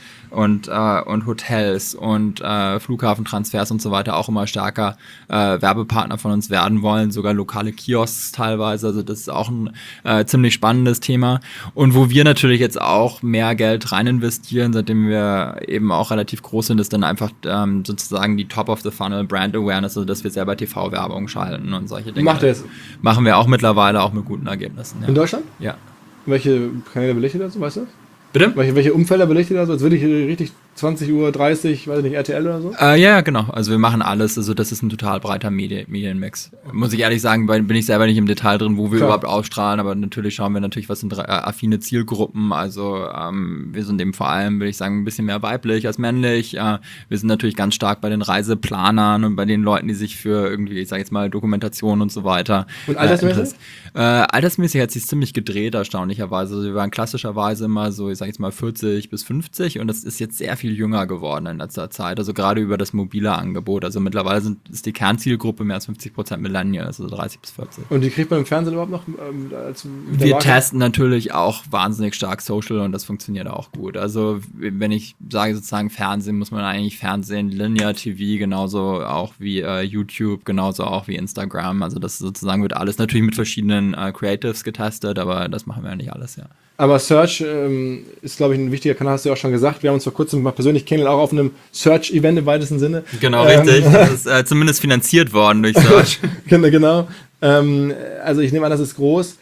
Hotels und Flughafentransfers und so weiter auch immer stärker Werbepartner von uns werden wollen, sogar lokale Kiosks teilweise, also das ist auch ein ziemlich spannendes Thema und wo wir natürlich jetzt auch mehr Geld rein investieren, seitdem wir eben auch relativ groß sind, ist dann einfach sozusagen die Top-of-the-Funnel Brand Awareness, also dass wir selber TV-Werbung schalten und solche Dinge. Macht ihr es? Machen wir auch mittlerweile, auch mit guten Ergebnissen. Ja. In Deutschland? Ja. Welche Kanäle belichtet das, weißt du? Bitte? Welche Umfelder belichtet das? Als würde ich richtig 20:30 Uhr, weiß ich nicht, RTL oder so? Ja, genau. Also wir machen alles. Also das ist ein total breiter Medienmix. Muss ich ehrlich sagen, bin ich selber nicht im Detail drin, wo wir überhaupt ausstrahlen, aber natürlich schauen wir natürlich, was sind affine Zielgruppen. Also wir sind eben vor allem, würde ich sagen, ein bisschen mehr weiblich als männlich. Wir sind natürlich ganz stark bei den Reiseplanern und bei den Leuten, die sich für irgendwie, ich sage jetzt mal, Dokumentation und so weiter. Und altersmäßig? Altersmäßig hat sich ziemlich gedreht, erstaunlicherweise. Also wir waren klassischerweise immer so, ich sage jetzt mal 40 bis 50 und das ist jetzt sehr viel jünger geworden in letzter Zeit, also gerade über das mobile Angebot. Also mittlerweile ist die Kernzielgruppe mehr als 50% Millennials, also 30 bis 40. Und die kriegt man im Fernsehen überhaupt noch? Wir testen natürlich auch wahnsinnig stark Social und das funktioniert auch gut. Also wenn ich sage sozusagen Fernsehen, muss man eigentlich Fernsehen, Linear TV, genauso auch wie YouTube, genauso auch wie Instagram. Also das sozusagen wird alles natürlich mit verschiedenen Creatives getestet, aber das machen wir ja nicht alles, ja. Aber Search ist, glaube ich, ein wichtiger Kanal, hast du ja auch schon gesagt. Wir haben uns vor kurzem mal persönlich kennengelernt, auch auf einem Search-Event im weitesten Sinne. Genau, richtig. Das ist zumindest finanziert worden durch Search. Genau. Also ich nehme an, das ist groß.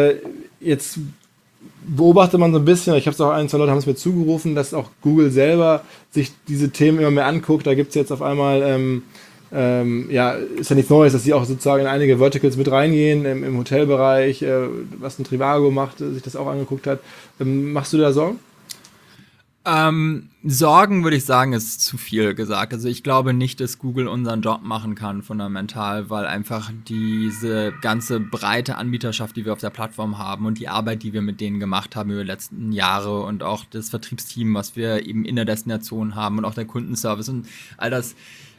Jetzt beobachtet man so ein bisschen, ich habe es auch ein, zwei Leute haben es mir zugerufen, dass auch Google selber sich diese Themen immer mehr anguckt. Da gibt es jetzt auf einmal ist ja nichts Neues, dass sie auch sozusagen in einige Verticals mit reingehen, im Hotelbereich, was ein Trivago macht, sich das auch angeguckt hat. Machst du da Sorgen? Sorgen, würde ich sagen, ist zu viel gesagt. Also ich glaube nicht, dass Google unseren Job machen kann, fundamental, weil einfach diese ganze breite Anbieterschaft, die wir auf der Plattform haben und die Arbeit, die wir mit denen gemacht haben über die letzten Jahre und auch das Vertriebsteam, was wir eben in der Destination haben und auch der Kundenservice und all das,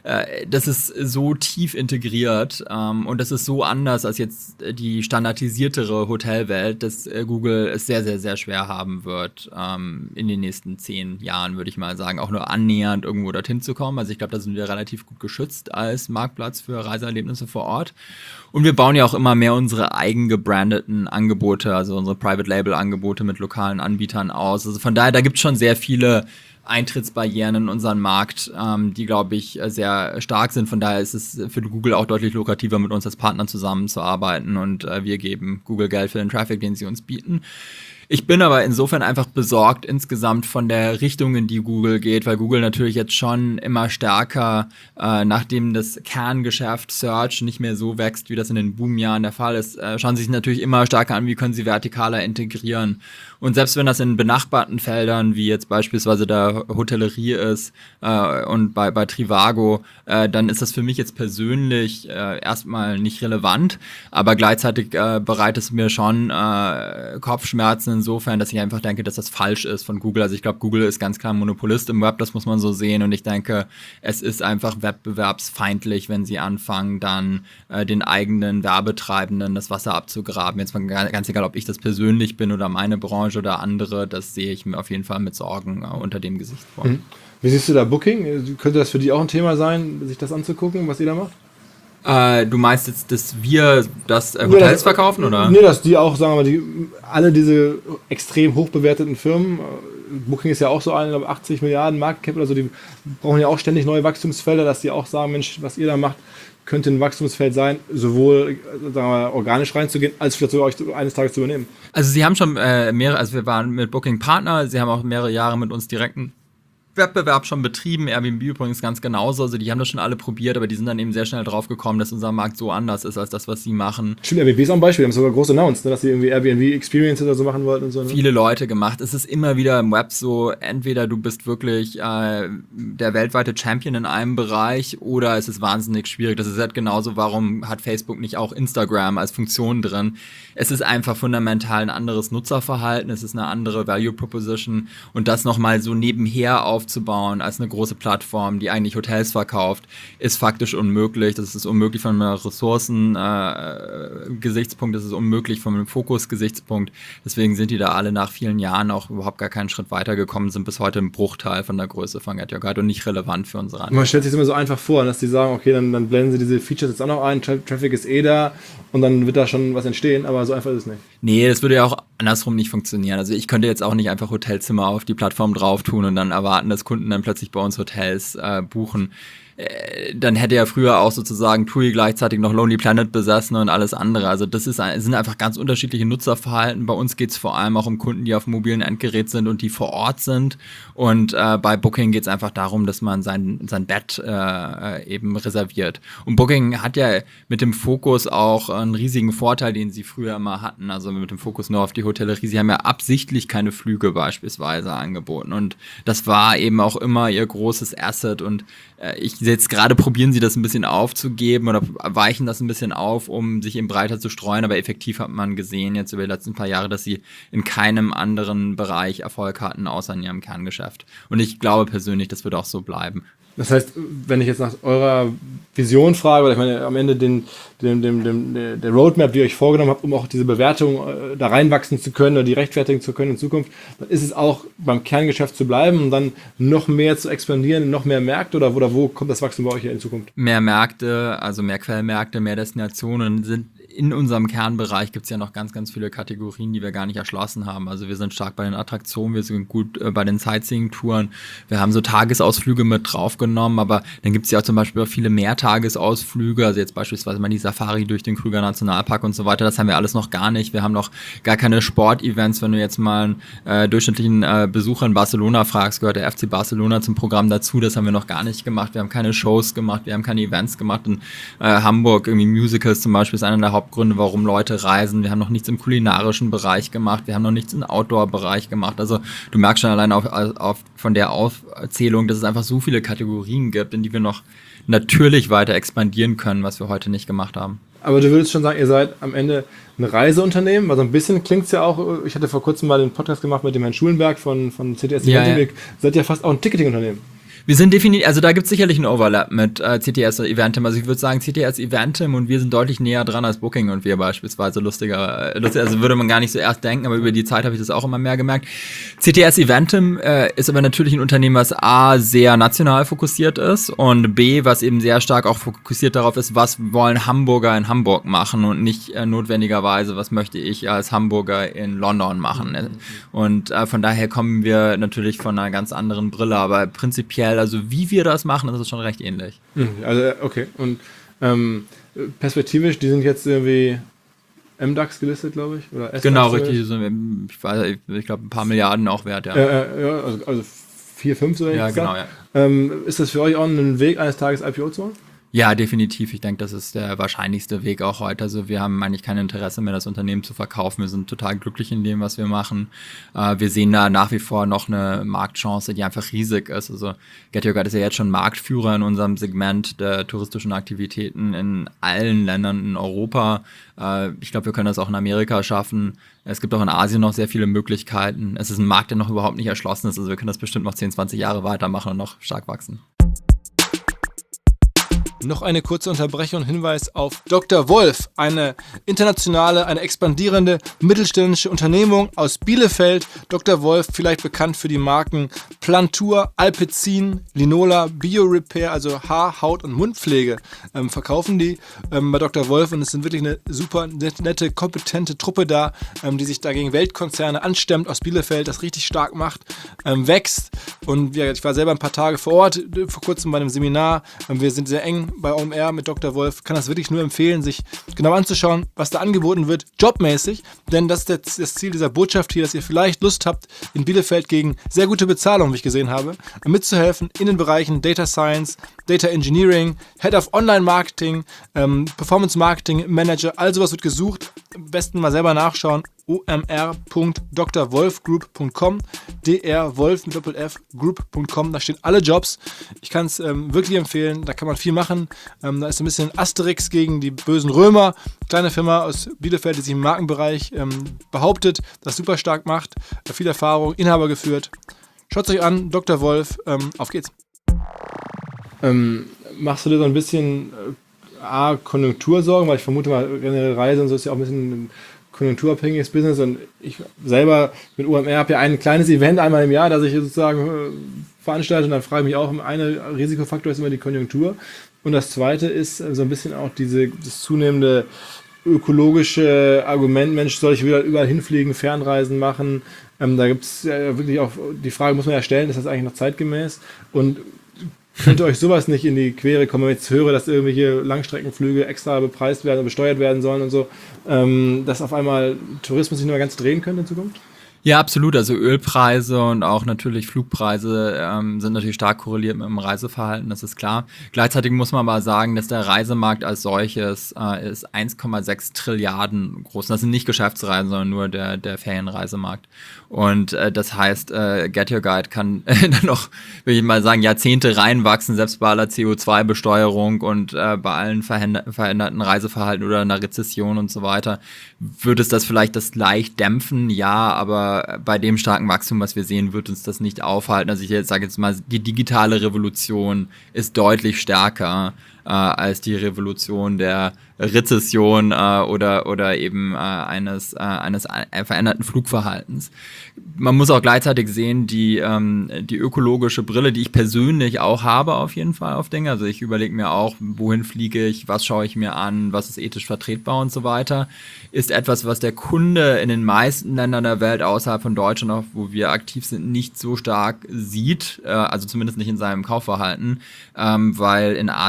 das ist so tief integriert und das ist so anders als jetzt die standardisiertere Hotelwelt, dass Google es sehr, sehr, sehr schwer haben wird, in den nächsten 10 Jahren, würde ich mal sagen, auch nur annähernd irgendwo dorthin zu kommen. Also ich glaube, da sind wir relativ gut geschützt als Marktplatz für Reiseerlebnisse vor Ort. Und wir bauen ja auch immer mehr unsere eigen gebrandeten Angebote, also unsere Private-Label-Angebote mit lokalen Anbietern aus. Also von daher, da gibt es schon sehr viele Eintrittsbarrieren in unseren Markt, die, glaube ich, sehr stark sind. Von daher ist es für Google auch deutlich lukrativer, mit uns als Partner zusammenzuarbeiten und wir geben Google Geld für den Traffic, den sie uns bieten. Ich bin aber insofern einfach besorgt insgesamt von der Richtung, in die Google geht, weil Google natürlich jetzt schon immer stärker, nachdem das Kerngeschäft Search nicht mehr so wächst, wie das in den Boomjahren der Fall ist, schauen sie sich natürlich immer stärker an, wie können sie vertikaler integrieren. Und selbst wenn das in benachbarten Feldern, wie jetzt beispielsweise der Hotellerie ist und bei Trivago, dann ist das für mich jetzt persönlich erstmal nicht relevant, aber gleichzeitig bereitet es mir schon Kopfschmerzen insofern, dass ich einfach denke, dass das falsch ist von Google. Also ich glaube, Google ist ganz klar ein Monopolist im Web, das muss man so sehen und ich denke, es ist einfach wettbewerbsfeindlich, wenn sie anfangen, dann den eigenen Werbetreibenden das Wasser abzugraben. Jetzt mal ganz egal, ob ich das persönlich bin oder meine Branche oder andere, das sehe ich mir auf jeden Fall mit Sorgen unter dem Gesichtspunkt. Mhm. Wie siehst du da Booking? Könnte das für dich auch ein Thema sein, sich das anzugucken, was ihr da macht? Du meinst jetzt, dass wir das Hotels verkaufen, oder? Nee, dass die auch, sagen wir mal, alle diese extrem hoch bewerteten Firmen, Booking ist ja auch so eine, glaube 80 Milliarden Market Cap oder so, die brauchen ja auch ständig neue Wachstumsfelder, dass die auch sagen, Mensch, was ihr da macht, könnte ein Wachstumsfeld sein, sowohl sagen wir mal, organisch reinzugehen, als vielleicht sogar euch eines Tages zu übernehmen. Also sie haben schon also wir waren mit Booking Partner, sie haben auch mehrere Jahre mit uns direkten Wettbewerb schon betrieben, Airbnb übrigens ganz genauso, also die haben das schon alle probiert, aber die sind dann eben sehr schnell drauf gekommen, dass unser Markt so anders ist, als das, was sie machen. Stimmt, Airbnb ist auch ein Beispiel, die haben sogar groß announced, dass sie irgendwie Airbnb Experience oder so machen wollten und so. Ne? Viele Leute gemacht. Es ist immer wieder im Web so, entweder du bist wirklich der weltweite Champion in einem Bereich oder es ist wahnsinnig schwierig. Das ist halt genauso, warum hat Facebook nicht auch Instagram als Funktion drin? Es ist einfach fundamental ein anderes Nutzerverhalten, es ist eine andere Value Proposition und das nochmal so nebenher aufzubauen als eine große Plattform, die eigentlich Hotels verkauft, ist faktisch unmöglich. Das ist unmöglich von einem Ressourcen-Gesichtspunkt, das ist unmöglich von einem Fokus-Gesichtspunkt. Deswegen sind die da alle nach vielen Jahren auch überhaupt gar keinen Schritt weitergekommen, sind bis heute ein Bruchteil von der Größe von Get Your Guide und nicht relevant für unsere Anwendung. Man stellt sich das immer so einfach vor, dass die sagen, okay, dann blenden sie diese Features jetzt auch noch ein, Traffic ist da und dann wird da schon was entstehen, aber so einfach ist es nicht. Nee, das würde ja auch andersrum nicht funktionieren. Also ich könnte jetzt auch nicht einfach Hotelzimmer auf die Plattform drauf tun und dann erwarten, dass Kunden dann plötzlich bei uns Hotels buchen. Dann hätte er früher auch sozusagen TUI gleichzeitig noch Lonely Planet besessen und alles andere. Also das sind einfach ganz unterschiedliche Nutzerverhalten. Bei uns geht es vor allem auch um Kunden, die auf dem mobilen Endgerät sind und die vor Ort sind. Und bei Booking geht es einfach darum, dass man sein Bett eben reserviert. Und Booking hat ja mit dem Fokus auch einen riesigen Vorteil, den sie früher immer hatten. Also mit dem Fokus nur auf die Hotellerie. Sie haben ja absichtlich keine Flüge beispielsweise angeboten. Und das war eben auch immer ihr großes Asset. Und jetzt gerade probieren sie das ein bisschen aufzugeben oder weichen das ein bisschen auf, um sich eben breiter zu streuen, aber effektiv hat man gesehen jetzt über die letzten paar Jahre, dass sie in keinem anderen Bereich Erfolg hatten, außer in ihrem Kerngeschäft. Und ich glaube persönlich, das wird auch so bleiben. Das heißt, wenn ich jetzt nach eurer Vision frage, weil ich meine, am Ende der Roadmap, die ihr euch vorgenommen habt, um auch diese Bewertung da reinwachsen zu können oder die rechtfertigen zu können in Zukunft, dann ist es auch beim Kerngeschäft zu bleiben und dann noch mehr zu expandieren, noch mehr Märkte oder wo kommt das Wachstum bei euch in Zukunft? Mehr Märkte, also mehr Quellmärkte, mehr Destinationen sind. In unserem Kernbereich gibt es ja noch ganz, ganz viele Kategorien, die wir gar nicht erschlossen haben. Also wir sind stark bei den Attraktionen, wir sind gut bei den Sightseeing-Touren. Wir haben so Tagesausflüge mit draufgenommen, aber dann gibt es ja auch zum Beispiel auch viele Mehrtagesausflüge. Also jetzt beispielsweise mal die Safari durch den Krüger Nationalpark und so weiter. Das haben wir alles noch gar nicht. Wir haben noch gar keine Sportevents. Wenn du jetzt mal einen durchschnittlichen Besucher in Barcelona fragst, gehört der FC Barcelona zum Programm dazu. Das haben wir noch gar nicht gemacht. Wir haben keine Shows gemacht, wir haben keine Events gemacht. In Hamburg irgendwie Musicals zum Beispiel ist einer der Hauptbestandteile Hauptgründe, warum Leute reisen. Wir haben noch nichts im kulinarischen Bereich gemacht, wir haben noch nichts im Outdoor-Bereich gemacht. Also du merkst schon allein von der Aufzählung, dass es einfach so viele Kategorien gibt, in die wir noch natürlich weiter expandieren können, was wir heute nicht gemacht haben. Aber du würdest schon sagen, ihr seid am Ende ein Reiseunternehmen, also ein bisschen klingt es ja auch, ich hatte vor kurzem mal den Podcast gemacht mit dem Herrn Schulenberg von CTS Eventim, seid ja fast auch ein Ticketing-Unternehmen. Wir sind definitiv, also da gibt es sicherlich einen Overlap mit CTS Eventim. Also ich würde sagen, CTS Eventim und wir sind deutlich näher dran als Booking und wir beispielsweise lustiger, also würde man gar nicht so erst denken, aber über die Zeit habe ich das auch immer mehr gemerkt. CTS Eventim ist aber natürlich ein Unternehmen, was A, sehr national fokussiert ist und B, was eben sehr stark auch fokussiert darauf ist, was wollen Hamburger in Hamburg machen und nicht notwendigerweise, was möchte ich als Hamburger in London machen. Und von daher kommen wir natürlich von einer ganz anderen Brille, aber prinzipiell, also wie wir das machen, das ist schon recht ähnlich. Also okay, und perspektivisch, die sind jetzt irgendwie MDAX gelistet, glaube ich? Oder SDAX genau, richtig, ich glaube ein paar Milliarden auch wert, ja. Also 4, 5 so. Ja, genau, ja. Ist das für euch auch ein Weg, eines Tages IPO zu machen? Ja, definitiv. Ich denke, das ist der wahrscheinlichste Weg auch heute. Also wir haben eigentlich kein Interesse mehr, das Unternehmen zu verkaufen. Wir sind total glücklich in dem, was wir machen. Wir sehen da nach wie vor noch eine Marktchance, die einfach riesig ist. Also Get Your Guide ist ja jetzt schon Marktführer in unserem Segment der touristischen Aktivitäten in allen Ländern in Europa. Ich glaube, wir können das auch in Amerika schaffen. Es gibt auch in Asien noch sehr viele Möglichkeiten. Es ist ein Markt, der noch überhaupt nicht erschlossen ist. Also wir können das bestimmt noch 10, 20 Jahre weitermachen und noch stark wachsen. Noch eine kurze Unterbrechung und Hinweis auf Dr. Wolf, eine internationale, eine expandierende mittelständische Unternehmung aus Bielefeld. Dr. Wolf, vielleicht bekannt für die Marken Plantur, Alpecin, Linola, BioRepair, also Haar-, Haut- und Mundpflege, verkaufen die bei Dr. Wolf und es sind wirklich eine super nette, kompetente Truppe da, die sich da gegen Weltkonzerne anstemmt aus Bielefeld, das richtig stark macht, wächst und ich war selber ein paar Tage vor Ort, vor kurzem bei einem Seminar, wir sind sehr eng bei OMR mit Dr. Wolf, kann das wirklich nur empfehlen, sich genau anzuschauen, was da angeboten wird, jobmäßig, denn das ist das Ziel dieser Botschaft hier, dass ihr vielleicht Lust habt, in Bielefeld gegen sehr gute Bezahlung, wie ich gesehen habe, mitzuhelfen in den Bereichen Data Science, Data Engineering, Head of Online Marketing, Performance Marketing Manager, all sowas wird gesucht, am besten mal selber nachschauen, omr.drwolfgroup.com, drwolf mit Doppel-F group.com, da stehen alle Jobs. Ich kann es wirklich empfehlen, da kann man viel machen. Da ist ein bisschen Asterix gegen die bösen Römer, kleine Firma aus Bielefeld, die sich im Markenbereich behauptet, das super stark macht, viel Erfahrung, Inhaber geführt. Schaut es euch an, Dr. Wolf, auf geht's. Machst du dir so ein bisschen Konjunktursorgen, weil ich vermute mal, generell Reise und so ist ja auch ein bisschen konjunkturabhängiges Business und ich selber mit OMR habe ja ein kleines Event einmal im Jahr, das ich sozusagen veranstalte und dann frage ich mich auch, ein Risikofaktor ist immer die Konjunktur und das zweite ist so ein bisschen auch das zunehmende ökologische Argument, Mensch, soll ich wieder überall hinfliegen, Fernreisen machen, da gibt es ja wirklich auch, die Frage muss man ja stellen, ist das eigentlich noch zeitgemäß und könnte euch sowas nicht in die Quere kommen, wenn ich jetzt höre, dass irgendwelche Langstreckenflüge extra bepreist werden und besteuert werden sollen und so, dass auf einmal Tourismus sich nicht mehr ganz drehen könnte in Zukunft? Ja, absolut. Also Ölpreise und auch natürlich Flugpreise sind natürlich stark korreliert mit dem Reiseverhalten, das ist klar. Gleichzeitig muss man aber sagen, dass der Reisemarkt als solches ist 1,6 Trilliarden groß. Das sind nicht Geschäftsreisen, sondern nur der Ferienreisemarkt. Und das heißt, Get Your Guide kann dann noch, will ich mal sagen, Jahrzehnte reinwachsen, selbst bei aller CO2-Besteuerung und bei allen veränderten Reiseverhalten oder einer Rezession und so weiter. Würde es das vielleicht das leicht dämpfen? Ja, aber bei dem starken Wachstum, was wir sehen, wird uns das nicht aufhalten. Also ich sage jetzt mal, die digitale Revolution ist deutlich stärker als die Revolution der Rezession oder eben eines veränderten Flugverhaltens. Man muss auch gleichzeitig sehen, die ökologische Brille, die ich persönlich auch habe auf jeden Fall auf Dinge. Also ich überlege mir auch, wohin fliege ich, was schaue ich mir an, was ist ethisch vertretbar und so weiter, ist etwas, was der Kunde in den meisten Ländern der Welt außerhalb von Deutschland, auch wo wir aktiv sind, nicht so stark sieht, also zumindest nicht in seinem Kaufverhalten, weil in Asien beispielsweise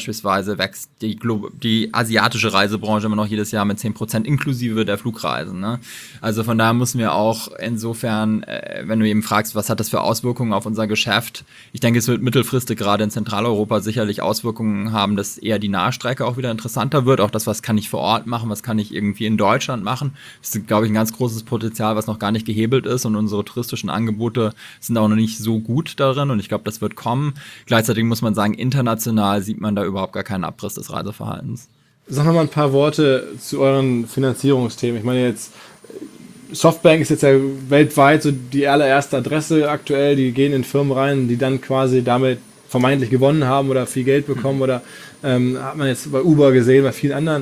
beispielsweise wächst die asiatische Reisebranche immer noch jedes Jahr mit 10% inklusive der Flugreisen. Ne? Also von daher müssen wir auch insofern, wenn du eben fragst, was hat das für Auswirkungen auf unser Geschäft, ich denke, es wird mittelfristig gerade in Zentraleuropa sicherlich Auswirkungen haben, dass eher die Nahstrecke auch wieder interessanter wird. Auch das, was kann ich vor Ort machen, was kann ich irgendwie in Deutschland machen. Das ist, glaube ich, ein ganz großes Potenzial, was noch gar nicht gehebelt ist und unsere touristischen Angebote sind auch noch nicht so gut darin und ich glaube, das wird kommen. Gleichzeitig muss man sagen, international sieht man da überhaupt gar keinen Abriss des Reiseverhaltens. Sag noch mal ein paar Worte zu euren Finanzierungsthemen. Ich meine jetzt, Softbank ist jetzt ja weltweit so die allererste Adresse aktuell, die gehen in Firmen rein, die dann quasi damit vermeintlich gewonnen haben oder viel Geld bekommen oder hat man jetzt bei Uber gesehen, bei vielen anderen.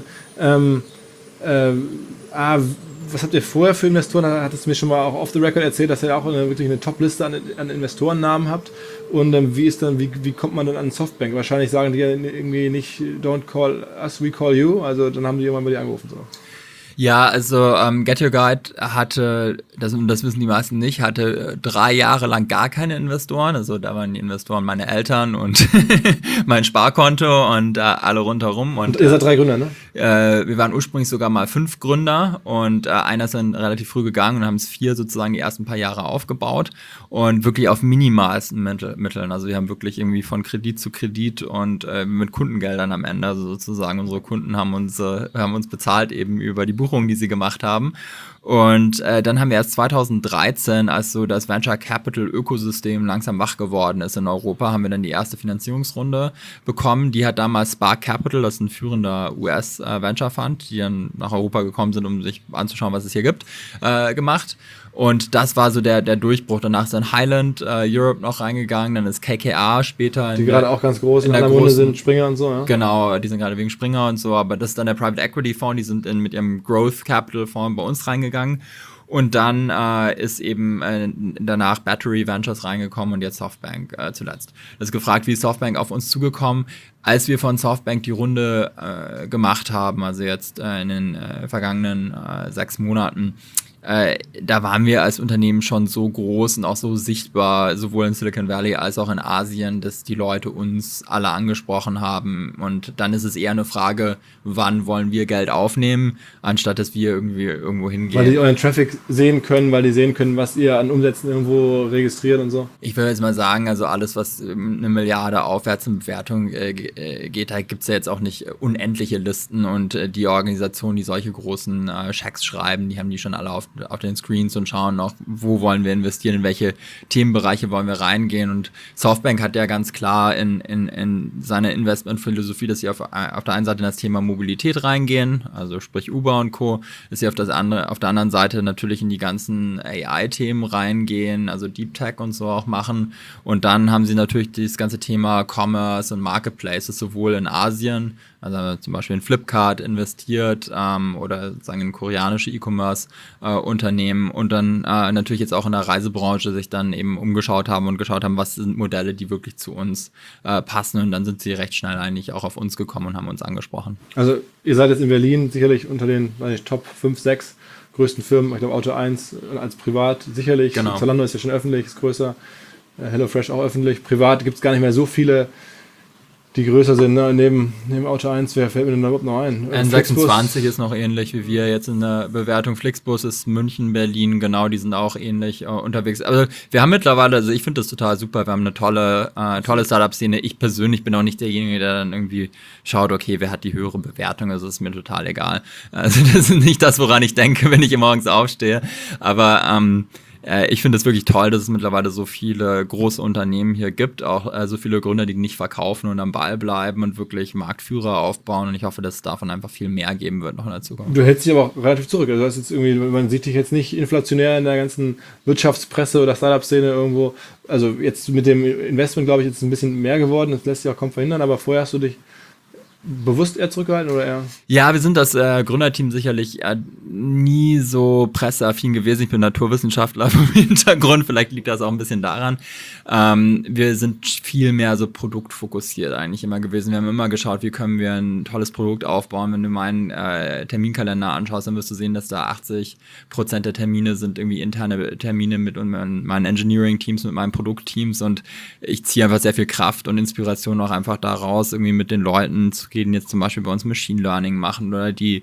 Was habt ihr vorher für Investoren? Da hattest du mir schon mal auch off the record erzählt, dass ihr auch wirklich eine Top-Liste an Investorennamen habt. Und wie kommt man dann an Softbank? Wahrscheinlich sagen die ja irgendwie nicht, don't call us, we call you. Also dann haben die irgendwann bei dir angerufen. So. Ja, also Get Your Guide hatte, das wissen die meisten nicht, hatte 3 Jahre lang gar keine Investoren. Also da waren die Investoren meine Eltern und mein Sparkonto und alle rundherum. Und ihr seid 3 Gründer, ne? Wir waren ursprünglich sogar mal 5 Gründer und einer ist dann relativ früh gegangen und haben es 4 sozusagen die ersten paar Jahre aufgebaut und wirklich auf minimalsten Mitteln. Also wir haben wirklich irgendwie von Kredit zu Kredit und mit Kundengeldern am Ende. Also sozusagen unsere Kunden haben uns bezahlt eben über die Buchungen, die sie gemacht haben. Und dann haben wir erst 2013, als so das Venture Capital Ökosystem langsam wach geworden ist in Europa, haben wir dann die erste Finanzierungsrunde bekommen. Die hat damals Spark Capital, das ist ein führender US Venture Fund, die dann nach Europa gekommen sind, um sich anzuschauen, was es hier gibt, gemacht. Und das war so der Durchbruch. Danach ist dann Highland Europe noch reingegangen, dann ist KKR später. Die gerade auch ganz groß in der Runde sind, Springer und so, ja? Genau, die sind gerade wegen Springer und so, aber das ist dann der Private Equity Fonds, die sind mit ihrem Growth Capital Fonds bei uns reingegangen. Und dann ist eben danach Battery Ventures reingekommen und jetzt Softbank zuletzt. Das ist gefragt, wie ist Softbank auf uns zugekommen? Als wir von Softbank die Runde gemacht haben, also jetzt in den vergangenen 6 Monaten, da waren wir als Unternehmen schon so groß und auch so sichtbar, sowohl in Silicon Valley als auch in Asien, dass die Leute uns alle angesprochen haben. Und dann ist es eher eine Frage, wann wollen wir Geld aufnehmen, anstatt dass wir irgendwie irgendwo hingehen. Weil die euren Traffic sehen können, weil die sehen können, was ihr an Umsätzen irgendwo registriert und so. Ich würde jetzt mal sagen, also alles, was 1 Milliarde aufwärts in Bewertung geht, da gibt es ja jetzt auch nicht unendliche Listen und die Organisationen, die solche großen Schecks schreiben, die haben die schon alle auf den Screens und schauen noch, wo wollen wir investieren, in welche Themenbereiche wollen wir reingehen. Und Softbank hat ja ganz klar in seiner Investmentphilosophie, dass sie auf der einen Seite in das Thema Mobilität reingehen, also sprich Uber und Co., dass sie auf der anderen Seite natürlich in die ganzen AI-Themen reingehen, also Deep Tech und so auch machen. Und dann haben sie natürlich das ganze Thema Commerce und Marketplaces, sowohl in Asien, also zum Beispiel in Flipkart investiert oder sagen in koreanische E-Commerce-Unternehmen und dann natürlich jetzt auch in der Reisebranche sich dann eben umgeschaut haben und geschaut haben, was sind Modelle, die wirklich zu uns passen und dann sind sie recht schnell eigentlich auch auf uns gekommen und haben uns angesprochen. Also ihr seid jetzt in Berlin sicherlich unter den Top 5, 6 größten Firmen, ich glaube Auto 1 als privat sicherlich, genau. Zalando ist ja schon öffentlich, ist größer, HelloFresh auch öffentlich, privat gibt es gar nicht mehr so viele, die größer sind, ne? Neben Auto 1, wer fällt mir denn da überhaupt noch ein? N26 ist noch ähnlich wie wir jetzt in der Bewertung. Flixbus ist München, Berlin, genau, die sind auch ähnlich unterwegs. Also wir haben mittlerweile, also ich finde das total super, wir haben eine tolle Startup-Szene. Ich persönlich bin auch nicht derjenige, der dann irgendwie schaut, okay, wer hat die höhere Bewertung, also ist mir total egal. Also das ist nicht das, woran ich denke, wenn ich morgens aufstehe, aber ich finde es wirklich toll, dass es mittlerweile so viele große Unternehmen hier gibt, auch so viele Gründer, die nicht verkaufen und am Ball bleiben und wirklich Marktführer aufbauen und ich hoffe, dass es davon einfach viel mehr geben wird noch in der Zukunft. Du hältst dich aber auch relativ zurück, also das ist jetzt irgendwie, man sieht dich jetzt nicht inflationär in der ganzen Wirtschaftspresse oder Startup-Szene irgendwo, also jetzt mit dem Investment, glaube ich, ist es ein bisschen mehr geworden, das lässt sich auch kaum verhindern, aber vorher hast du dich bewusst eher zurückgehalten oder eher? Ja, wir sind das Gründerteam sicherlich nie so presseaffin gewesen. Ich bin Naturwissenschaftler vom Hintergrund, vielleicht liegt das auch ein bisschen daran. Wir sind viel mehr so produktfokussiert eigentlich immer gewesen. Wir haben immer geschaut, wie können wir ein tolles Produkt aufbauen. Wenn du meinen Terminkalender anschaust, dann wirst du sehen, dass da 80% der Termine sind irgendwie interne Termine mit meinen Engineering-Teams, mit meinen Produktteams, und ich ziehe einfach sehr viel Kraft und Inspiration auch einfach daraus, irgendwie mit den Leuten zu gehen, jetzt zum Beispiel bei uns Machine Learning machen oder die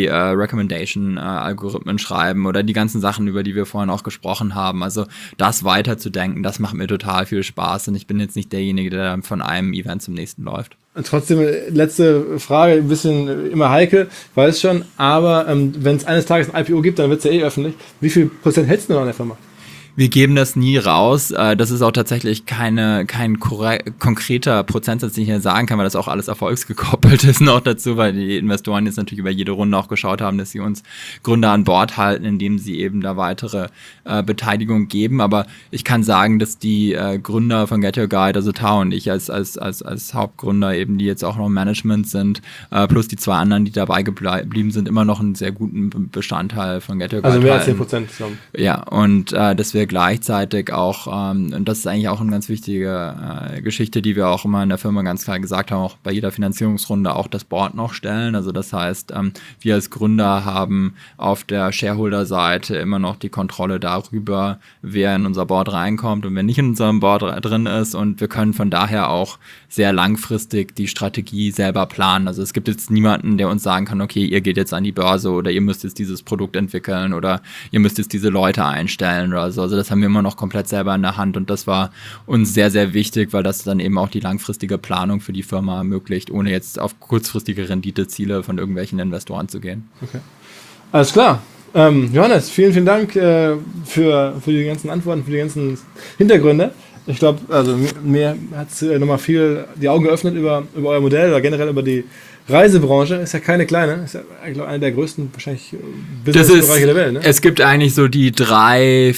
Recommendation-Algorithmen schreiben oder die ganzen Sachen, über die wir vorhin auch gesprochen haben. Also das weiterzudenken, das macht mir total viel Spaß, und ich bin jetzt nicht derjenige, der dann von einem Event zum nächsten läuft. Trotzdem, letzte Frage, ein bisschen immer heikel, weiß schon, aber wenn es eines Tages ein IPO gibt, dann wird es ja öffentlich. Wie viel Prozent hältst du noch an der Firma? Wir geben das nie raus. Das ist auch tatsächlich kein konkreter Prozentsatz, den ich hier sagen kann, weil das auch alles erfolgsgekoppelt ist noch dazu, weil die Investoren jetzt natürlich über jede Runde auch geschaut haben, dass sie uns Gründer an Bord halten, indem sie eben da weitere Beteiligung geben. Aber ich kann sagen, dass die Gründer von Get Your Guide, also Tao und ich als Hauptgründer eben, die jetzt auch noch im Management sind, plus die 2 anderen, die dabei geblieben sind, immer noch einen sehr guten Bestandteil von Get Your Guide. Also mehr als 10%. Ja, und dass wir gleichzeitig auch, und das ist eigentlich auch eine ganz wichtige Geschichte, die wir auch immer in der Firma ganz klar gesagt haben, auch bei jeder Finanzierungsrunde auch das Board noch stellen. Also das heißt, wir als Gründer haben auf der Shareholder-Seite immer noch die Kontrolle darüber, wer in unser Board reinkommt und wer nicht in unserem Board drin ist, und wir können von daher auch sehr langfristig die Strategie selber planen. Also es gibt jetzt niemanden, der uns sagen kann, okay, ihr geht jetzt an die Börse oder ihr müsst jetzt dieses Produkt entwickeln oder ihr müsst jetzt diese Leute einstellen oder so. Also das haben wir immer noch komplett selber in der Hand, und das war uns sehr, sehr wichtig, weil das dann eben auch die langfristige Planung für die Firma ermöglicht, ohne jetzt auf kurzfristige Renditeziele von irgendwelchen Investoren zu gehen. Okay. Alles klar. Johannes, vielen, vielen Dank für die ganzen Antworten, für die ganzen Hintergründe. Ich glaube, also mir hat es nochmal viel die Augen geöffnet über euer Modell oder generell über die Reisebranche. Ist ja keine kleine, ist ja, ich glaube, eine der größten wahrscheinlich Businessbereiche der Welt. Ne? Es gibt eigentlich so die 3,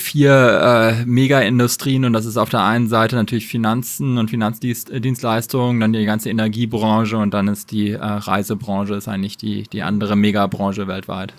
4 Mega-Industrien, und das ist auf der einen Seite natürlich Finanzen und Finanzdienstleistungen, dann die ganze Energiebranche, und dann ist die Reisebranche ist eigentlich die andere Megabranche weltweit.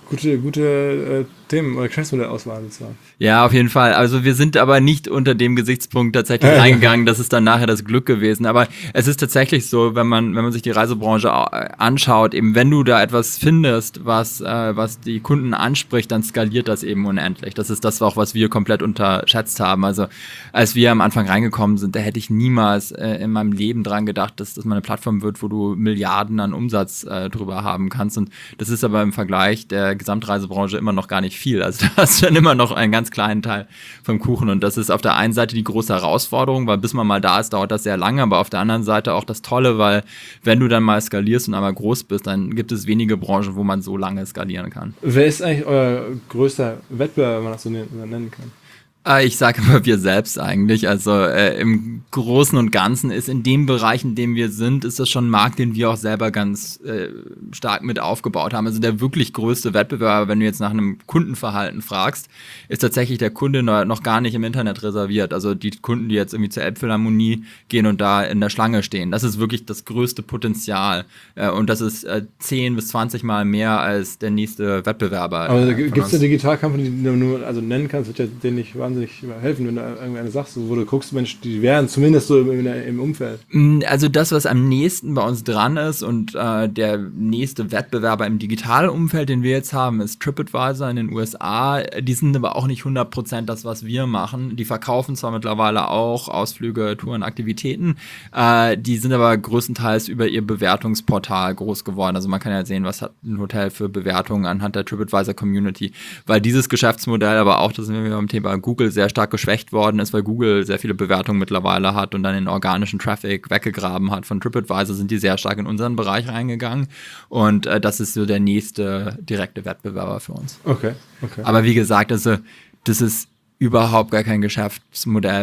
Gute Themen oder Geschäftsmodellauswahl sozusagen. Ja, auf jeden Fall. Also wir sind aber nicht unter dem Gesichtspunkt tatsächlich reingegangen. Das ist dann nachher das Glück gewesen. Aber es ist tatsächlich so, wenn man sich die Reisebranche anschaut, eben wenn du da etwas findest, was die Kunden anspricht, dann skaliert das eben unendlich. Das ist das auch, was wir komplett unterschätzt haben. Also als wir am Anfang reingekommen sind, da hätte ich niemals in meinem Leben dran gedacht, dass das mal eine Plattform wird, wo du Milliarden an Umsatz drüber haben kannst. Und das ist aber im Vergleich der Gesamtreisebranche immer noch gar nicht viel. Also da hast du dann immer noch einen ganz kleinen Teil vom Kuchen, und das ist auf der einen Seite die große Herausforderung, weil bis man mal da ist, dauert das sehr lange, aber auf der anderen Seite auch das Tolle, weil wenn du dann mal skalierst und einmal groß bist, dann gibt es wenige Branchen, wo man so lange skalieren kann. Wer ist eigentlich euer größter Wettbewerber, wenn man das so nennen kann? Ich sage immer wir selbst eigentlich. Also im Großen und Ganzen ist in dem Bereich, in dem wir sind, ist das schon ein Markt, den wir auch selber ganz stark mit aufgebaut haben. Also der wirklich größte Wettbewerber, wenn du jetzt nach einem Kundenverhalten fragst, ist tatsächlich der Kunde noch gar nicht im Internet reserviert. Also die Kunden, die jetzt irgendwie zur Elbphilharmonie gehen und da in der Schlange stehen. Das ist wirklich das größte Potenzial. Und das ist 10 bis 20 Mal mehr als der nächste Wettbewerber. Aber gibt es eine Digital-Company, die du nur nennen kannst, wird ja denen nicht wahnsinnig helfen, wenn du irgendeine sagst, wo du guckst, Mensch, die wären zumindest so im Umfeld. Also das, was am nächsten bei uns dran ist, und der nächste Wettbewerber im digitalen Umfeld, den wir jetzt haben, ist TripAdvisor in den USA. Die sind aber auch nicht 100% das, was wir machen. Die verkaufen zwar mittlerweile auch Ausflüge, Touren, Aktivitäten, die sind aber größtenteils über ihr Bewertungsportal groß geworden. Also man kann ja sehen, was hat ein Hotel für Bewertungen anhand der TripAdvisor-Community, weil dieses Geschäftsmodell, aber auch, das sind wir beim Thema Google, sehr stark geschwächt worden ist, weil Google sehr viele Bewertungen mittlerweile hat und dann den organischen Traffic weggegraben hat von TripAdvisor, sind die sehr stark in unseren Bereich reingegangen, und das ist so der nächste direkte Wettbewerber für uns. Okay. Aber wie gesagt, also das ist überhaupt gar kein Geschäftsmodell,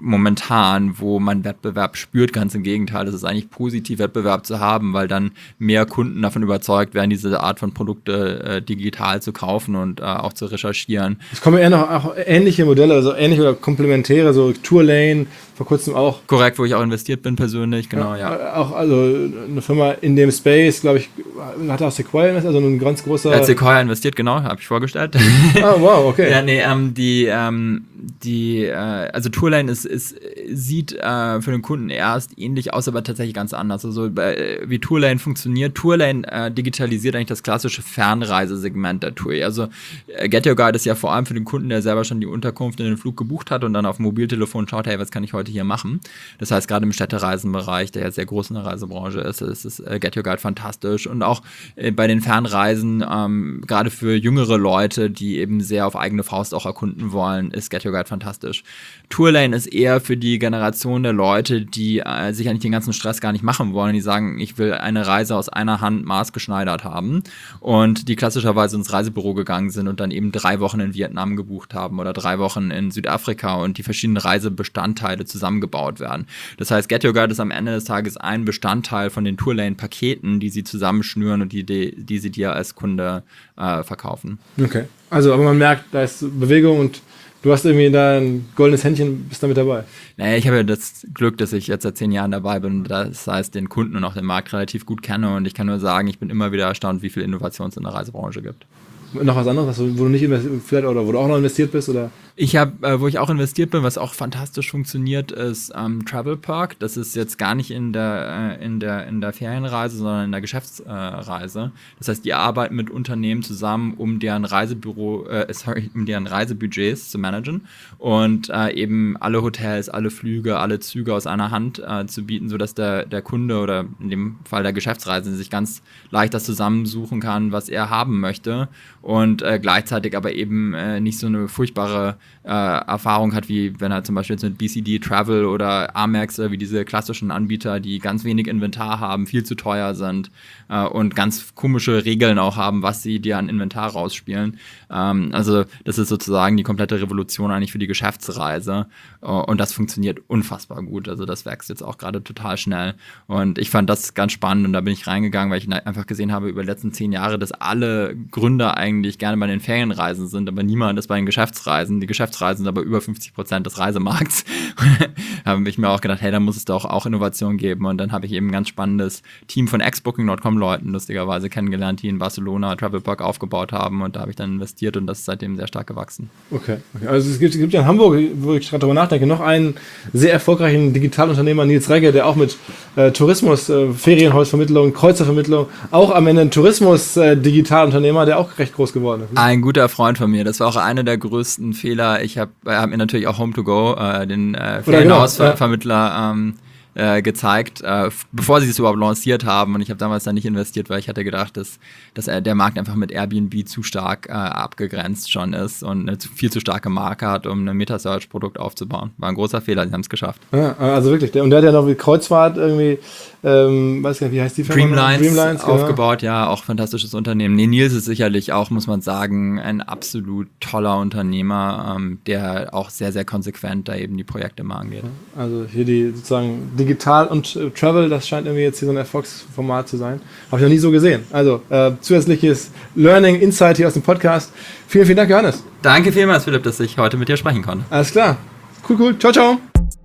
momentan, wo man Wettbewerb spürt. Ganz im Gegenteil, es ist eigentlich positiv, Wettbewerb zu haben, weil dann mehr Kunden davon überzeugt werden, diese Art von Produkte digital zu kaufen und auch zu recherchieren. Es kommen eher noch auch ähnliche Modelle, also ähnliche oder komplementäre, so Tourlane, vor kurzem auch. Korrekt, wo ich auch investiert bin persönlich, genau, ja. Auch also eine Firma in dem Space, glaube ich, hat auch Sequoia investiert, also ein ganz großer... Sequoia investiert, genau, habe ich vorgestellt. Ah, wow, okay. Ja, nee, also Tourlane sieht für den Kunden erst ähnlich aus, aber tatsächlich ganz anders. Also wie Tourlane funktioniert. Tourlane digitalisiert eigentlich das klassische Fernreisesegment der Tour. Also Get Your Guide ist ja vor allem für den Kunden, der selber schon die Unterkunft in den Flug gebucht hat und dann auf dem Mobiltelefon schaut, hey, was kann ich heute hier machen? Das heißt, gerade im Städtereisenbereich, der ja sehr groß in der Reisebranche ist Get Your Guide fantastisch. Und auch bei den Fernreisen, gerade für jüngere Leute, die eben sehr auf eigene Faust auch erkunden wollen, ist Get Your Guide fantastisch. Tourlane ist eher für die Generation der Leute, die sich eigentlich den ganzen Stress gar nicht machen wollen. Die sagen, ich will eine Reise aus einer Hand maßgeschneidert haben und die klassischerweise ins Reisebüro gegangen sind und dann eben 3 Wochen in Vietnam gebucht haben oder 3 Wochen in Südafrika und die verschiedenen Reisebestandteile zusammengebaut werden. Das heißt, Get Your Guide ist am Ende des Tages ein Bestandteil von den Tourlane-Paketen, die sie zusammenschnüren und die sie dir als Kunde verkaufen. Okay, also aber man merkt, da ist Bewegung und du hast irgendwie da ein goldenes Händchen, bist da mit dabei. Naja, ich habe ja das Glück, dass ich jetzt seit 10 Jahren dabei bin. Das heißt, den Kunden und auch den Markt relativ gut kenne. Und ich kann nur sagen, ich bin immer wieder erstaunt, wie viel Innovation es in der Reisebranche gibt. Noch was anderes, wo du nicht vielleicht oder wo du auch noch investiert bist? Oder? Ich habe, wo ich auch investiert bin, was auch fantastisch funktioniert, ist Travel Perk. Das ist jetzt gar nicht in der Ferienreise, sondern in der Geschäftsreise. Das heißt, die arbeiten mit Unternehmen zusammen, um deren Reisebudgets zu managen und eben alle Hotels, alle Flüge, alle Züge aus einer Hand zu bieten, sodass der Kunde oder in dem Fall der Geschäftsreisende sich ganz leicht das zusammensuchen kann, was er haben möchte und gleichzeitig aber eben nicht so eine furchtbare Erfahrung hat, wie wenn er zum Beispiel jetzt mit BCD Travel oder Amex wie diese klassischen Anbieter, die ganz wenig Inventar haben, viel zu teuer sind und ganz komische Regeln auch haben, was sie dir an Inventar rausspielen. Also das ist sozusagen die komplette Revolution eigentlich für die Geschäftsreise und das funktioniert unfassbar gut. Also das wächst jetzt auch gerade total schnell und ich fand das ganz spannend und da bin ich reingegangen, weil ich einfach gesehen habe über die letzten 10 Jahre, dass alle Gründer eigentlich gerne bei den Ferienreisen sind, aber niemand ist bei den Geschäftsreisen. Die Geschäftsreisen sind aber über 50% des Reisemarkts. Da habe ich mir auch gedacht, hey, da muss es doch auch Innovation geben. Und dann habe ich eben ein ganz spannendes Team von ex-Booking.com-Leuten lustigerweise kennengelernt, die in Barcelona Travel Perk aufgebaut haben. Und da habe ich dann investiert und das ist seitdem sehr stark gewachsen. Okay. Also es gibt ja in Hamburg, wo ich gerade darüber nachdenke, noch einen sehr erfolgreichen Digitalunternehmer, Nils Regge, der auch mit Tourismus, Ferienhausvermittlung, Kreuzervermittlung, auch am Ende ein Tourismus-Digitalunternehmer, der auch recht groß geworden ist. Ein guter Freund von mir. Das war auch einer der größten Fehler. Ich habe mir natürlich auch Home2Go, den Ferienhausvermittler, gezeigt, bevor sie es überhaupt lanciert haben. Und ich habe damals dann nicht investiert, weil ich hatte gedacht, dass der Markt einfach mit Airbnb zu stark abgegrenzt schon ist und eine viel zu starke Marke hat, um ein Meta-Search-Produkt aufzubauen. War ein großer Fehler, sie haben es geschafft. Ja, also wirklich. Und der hat ja noch wie Kreuzfahrt irgendwie, weiß gar nicht, wie heißt die Firma? Dreamlines aufgebaut, genau. Ja, auch fantastisches Unternehmen. Nee, Nils ist sicherlich auch, muss man sagen, ein absolut toller Unternehmer, der auch sehr, sehr konsequent da eben die Projekte mal angeht. Also hier die sozusagen Digital und Travel, das scheint irgendwie jetzt hier so ein Erfolgsformat zu sein. Habe ich noch nie so gesehen. Also zusätzliches Learning, Insight hier aus dem Podcast. Vielen, vielen Dank, Johannes. Danke vielmals, Philipp, dass ich heute mit dir sprechen konnte. Alles klar. Cool. Ciao, ciao.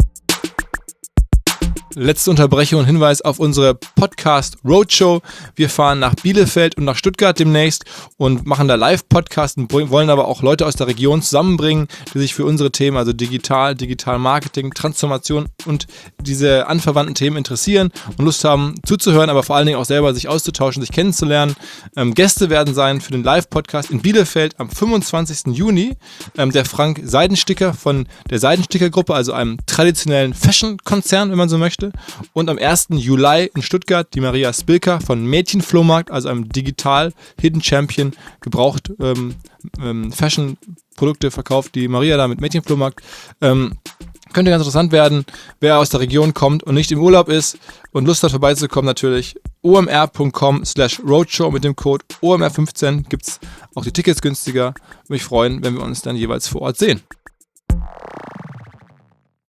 Letzte Unterbrechung und Hinweis auf unsere Podcast Roadshow. Wir fahren nach Bielefeld und nach Stuttgart demnächst und machen da Live-Podcast und wollen aber auch Leute aus der Region zusammenbringen, die sich für unsere Themen, also Digital Marketing, Transformation und diese anverwandten Themen interessieren und Lust haben zuzuhören, aber vor allen Dingen auch selber sich auszutauschen, sich kennenzulernen. Gäste werden sein für den Live-Podcast in Bielefeld am 25. Juni. Der Frank Seidensticker von der Seidensticker-Gruppe, also einem traditionellen Fashion-Konzern, wenn man so möchte. Und am 1. Juli in Stuttgart die Maria Spilker von Mädchenflohmarkt, also einem digital Hidden Champion, gebraucht Fashion-Produkte verkauft, die Maria da mit Mädchenflohmarkt. Könnte ganz interessant werden, wer aus der Region kommt und nicht im Urlaub ist und Lust hat vorbeizukommen, natürlich omr.com/roadshow mit dem Code OMR15 gibt es auch die Tickets günstiger. Würde mich freuen, wenn wir uns dann jeweils vor Ort sehen.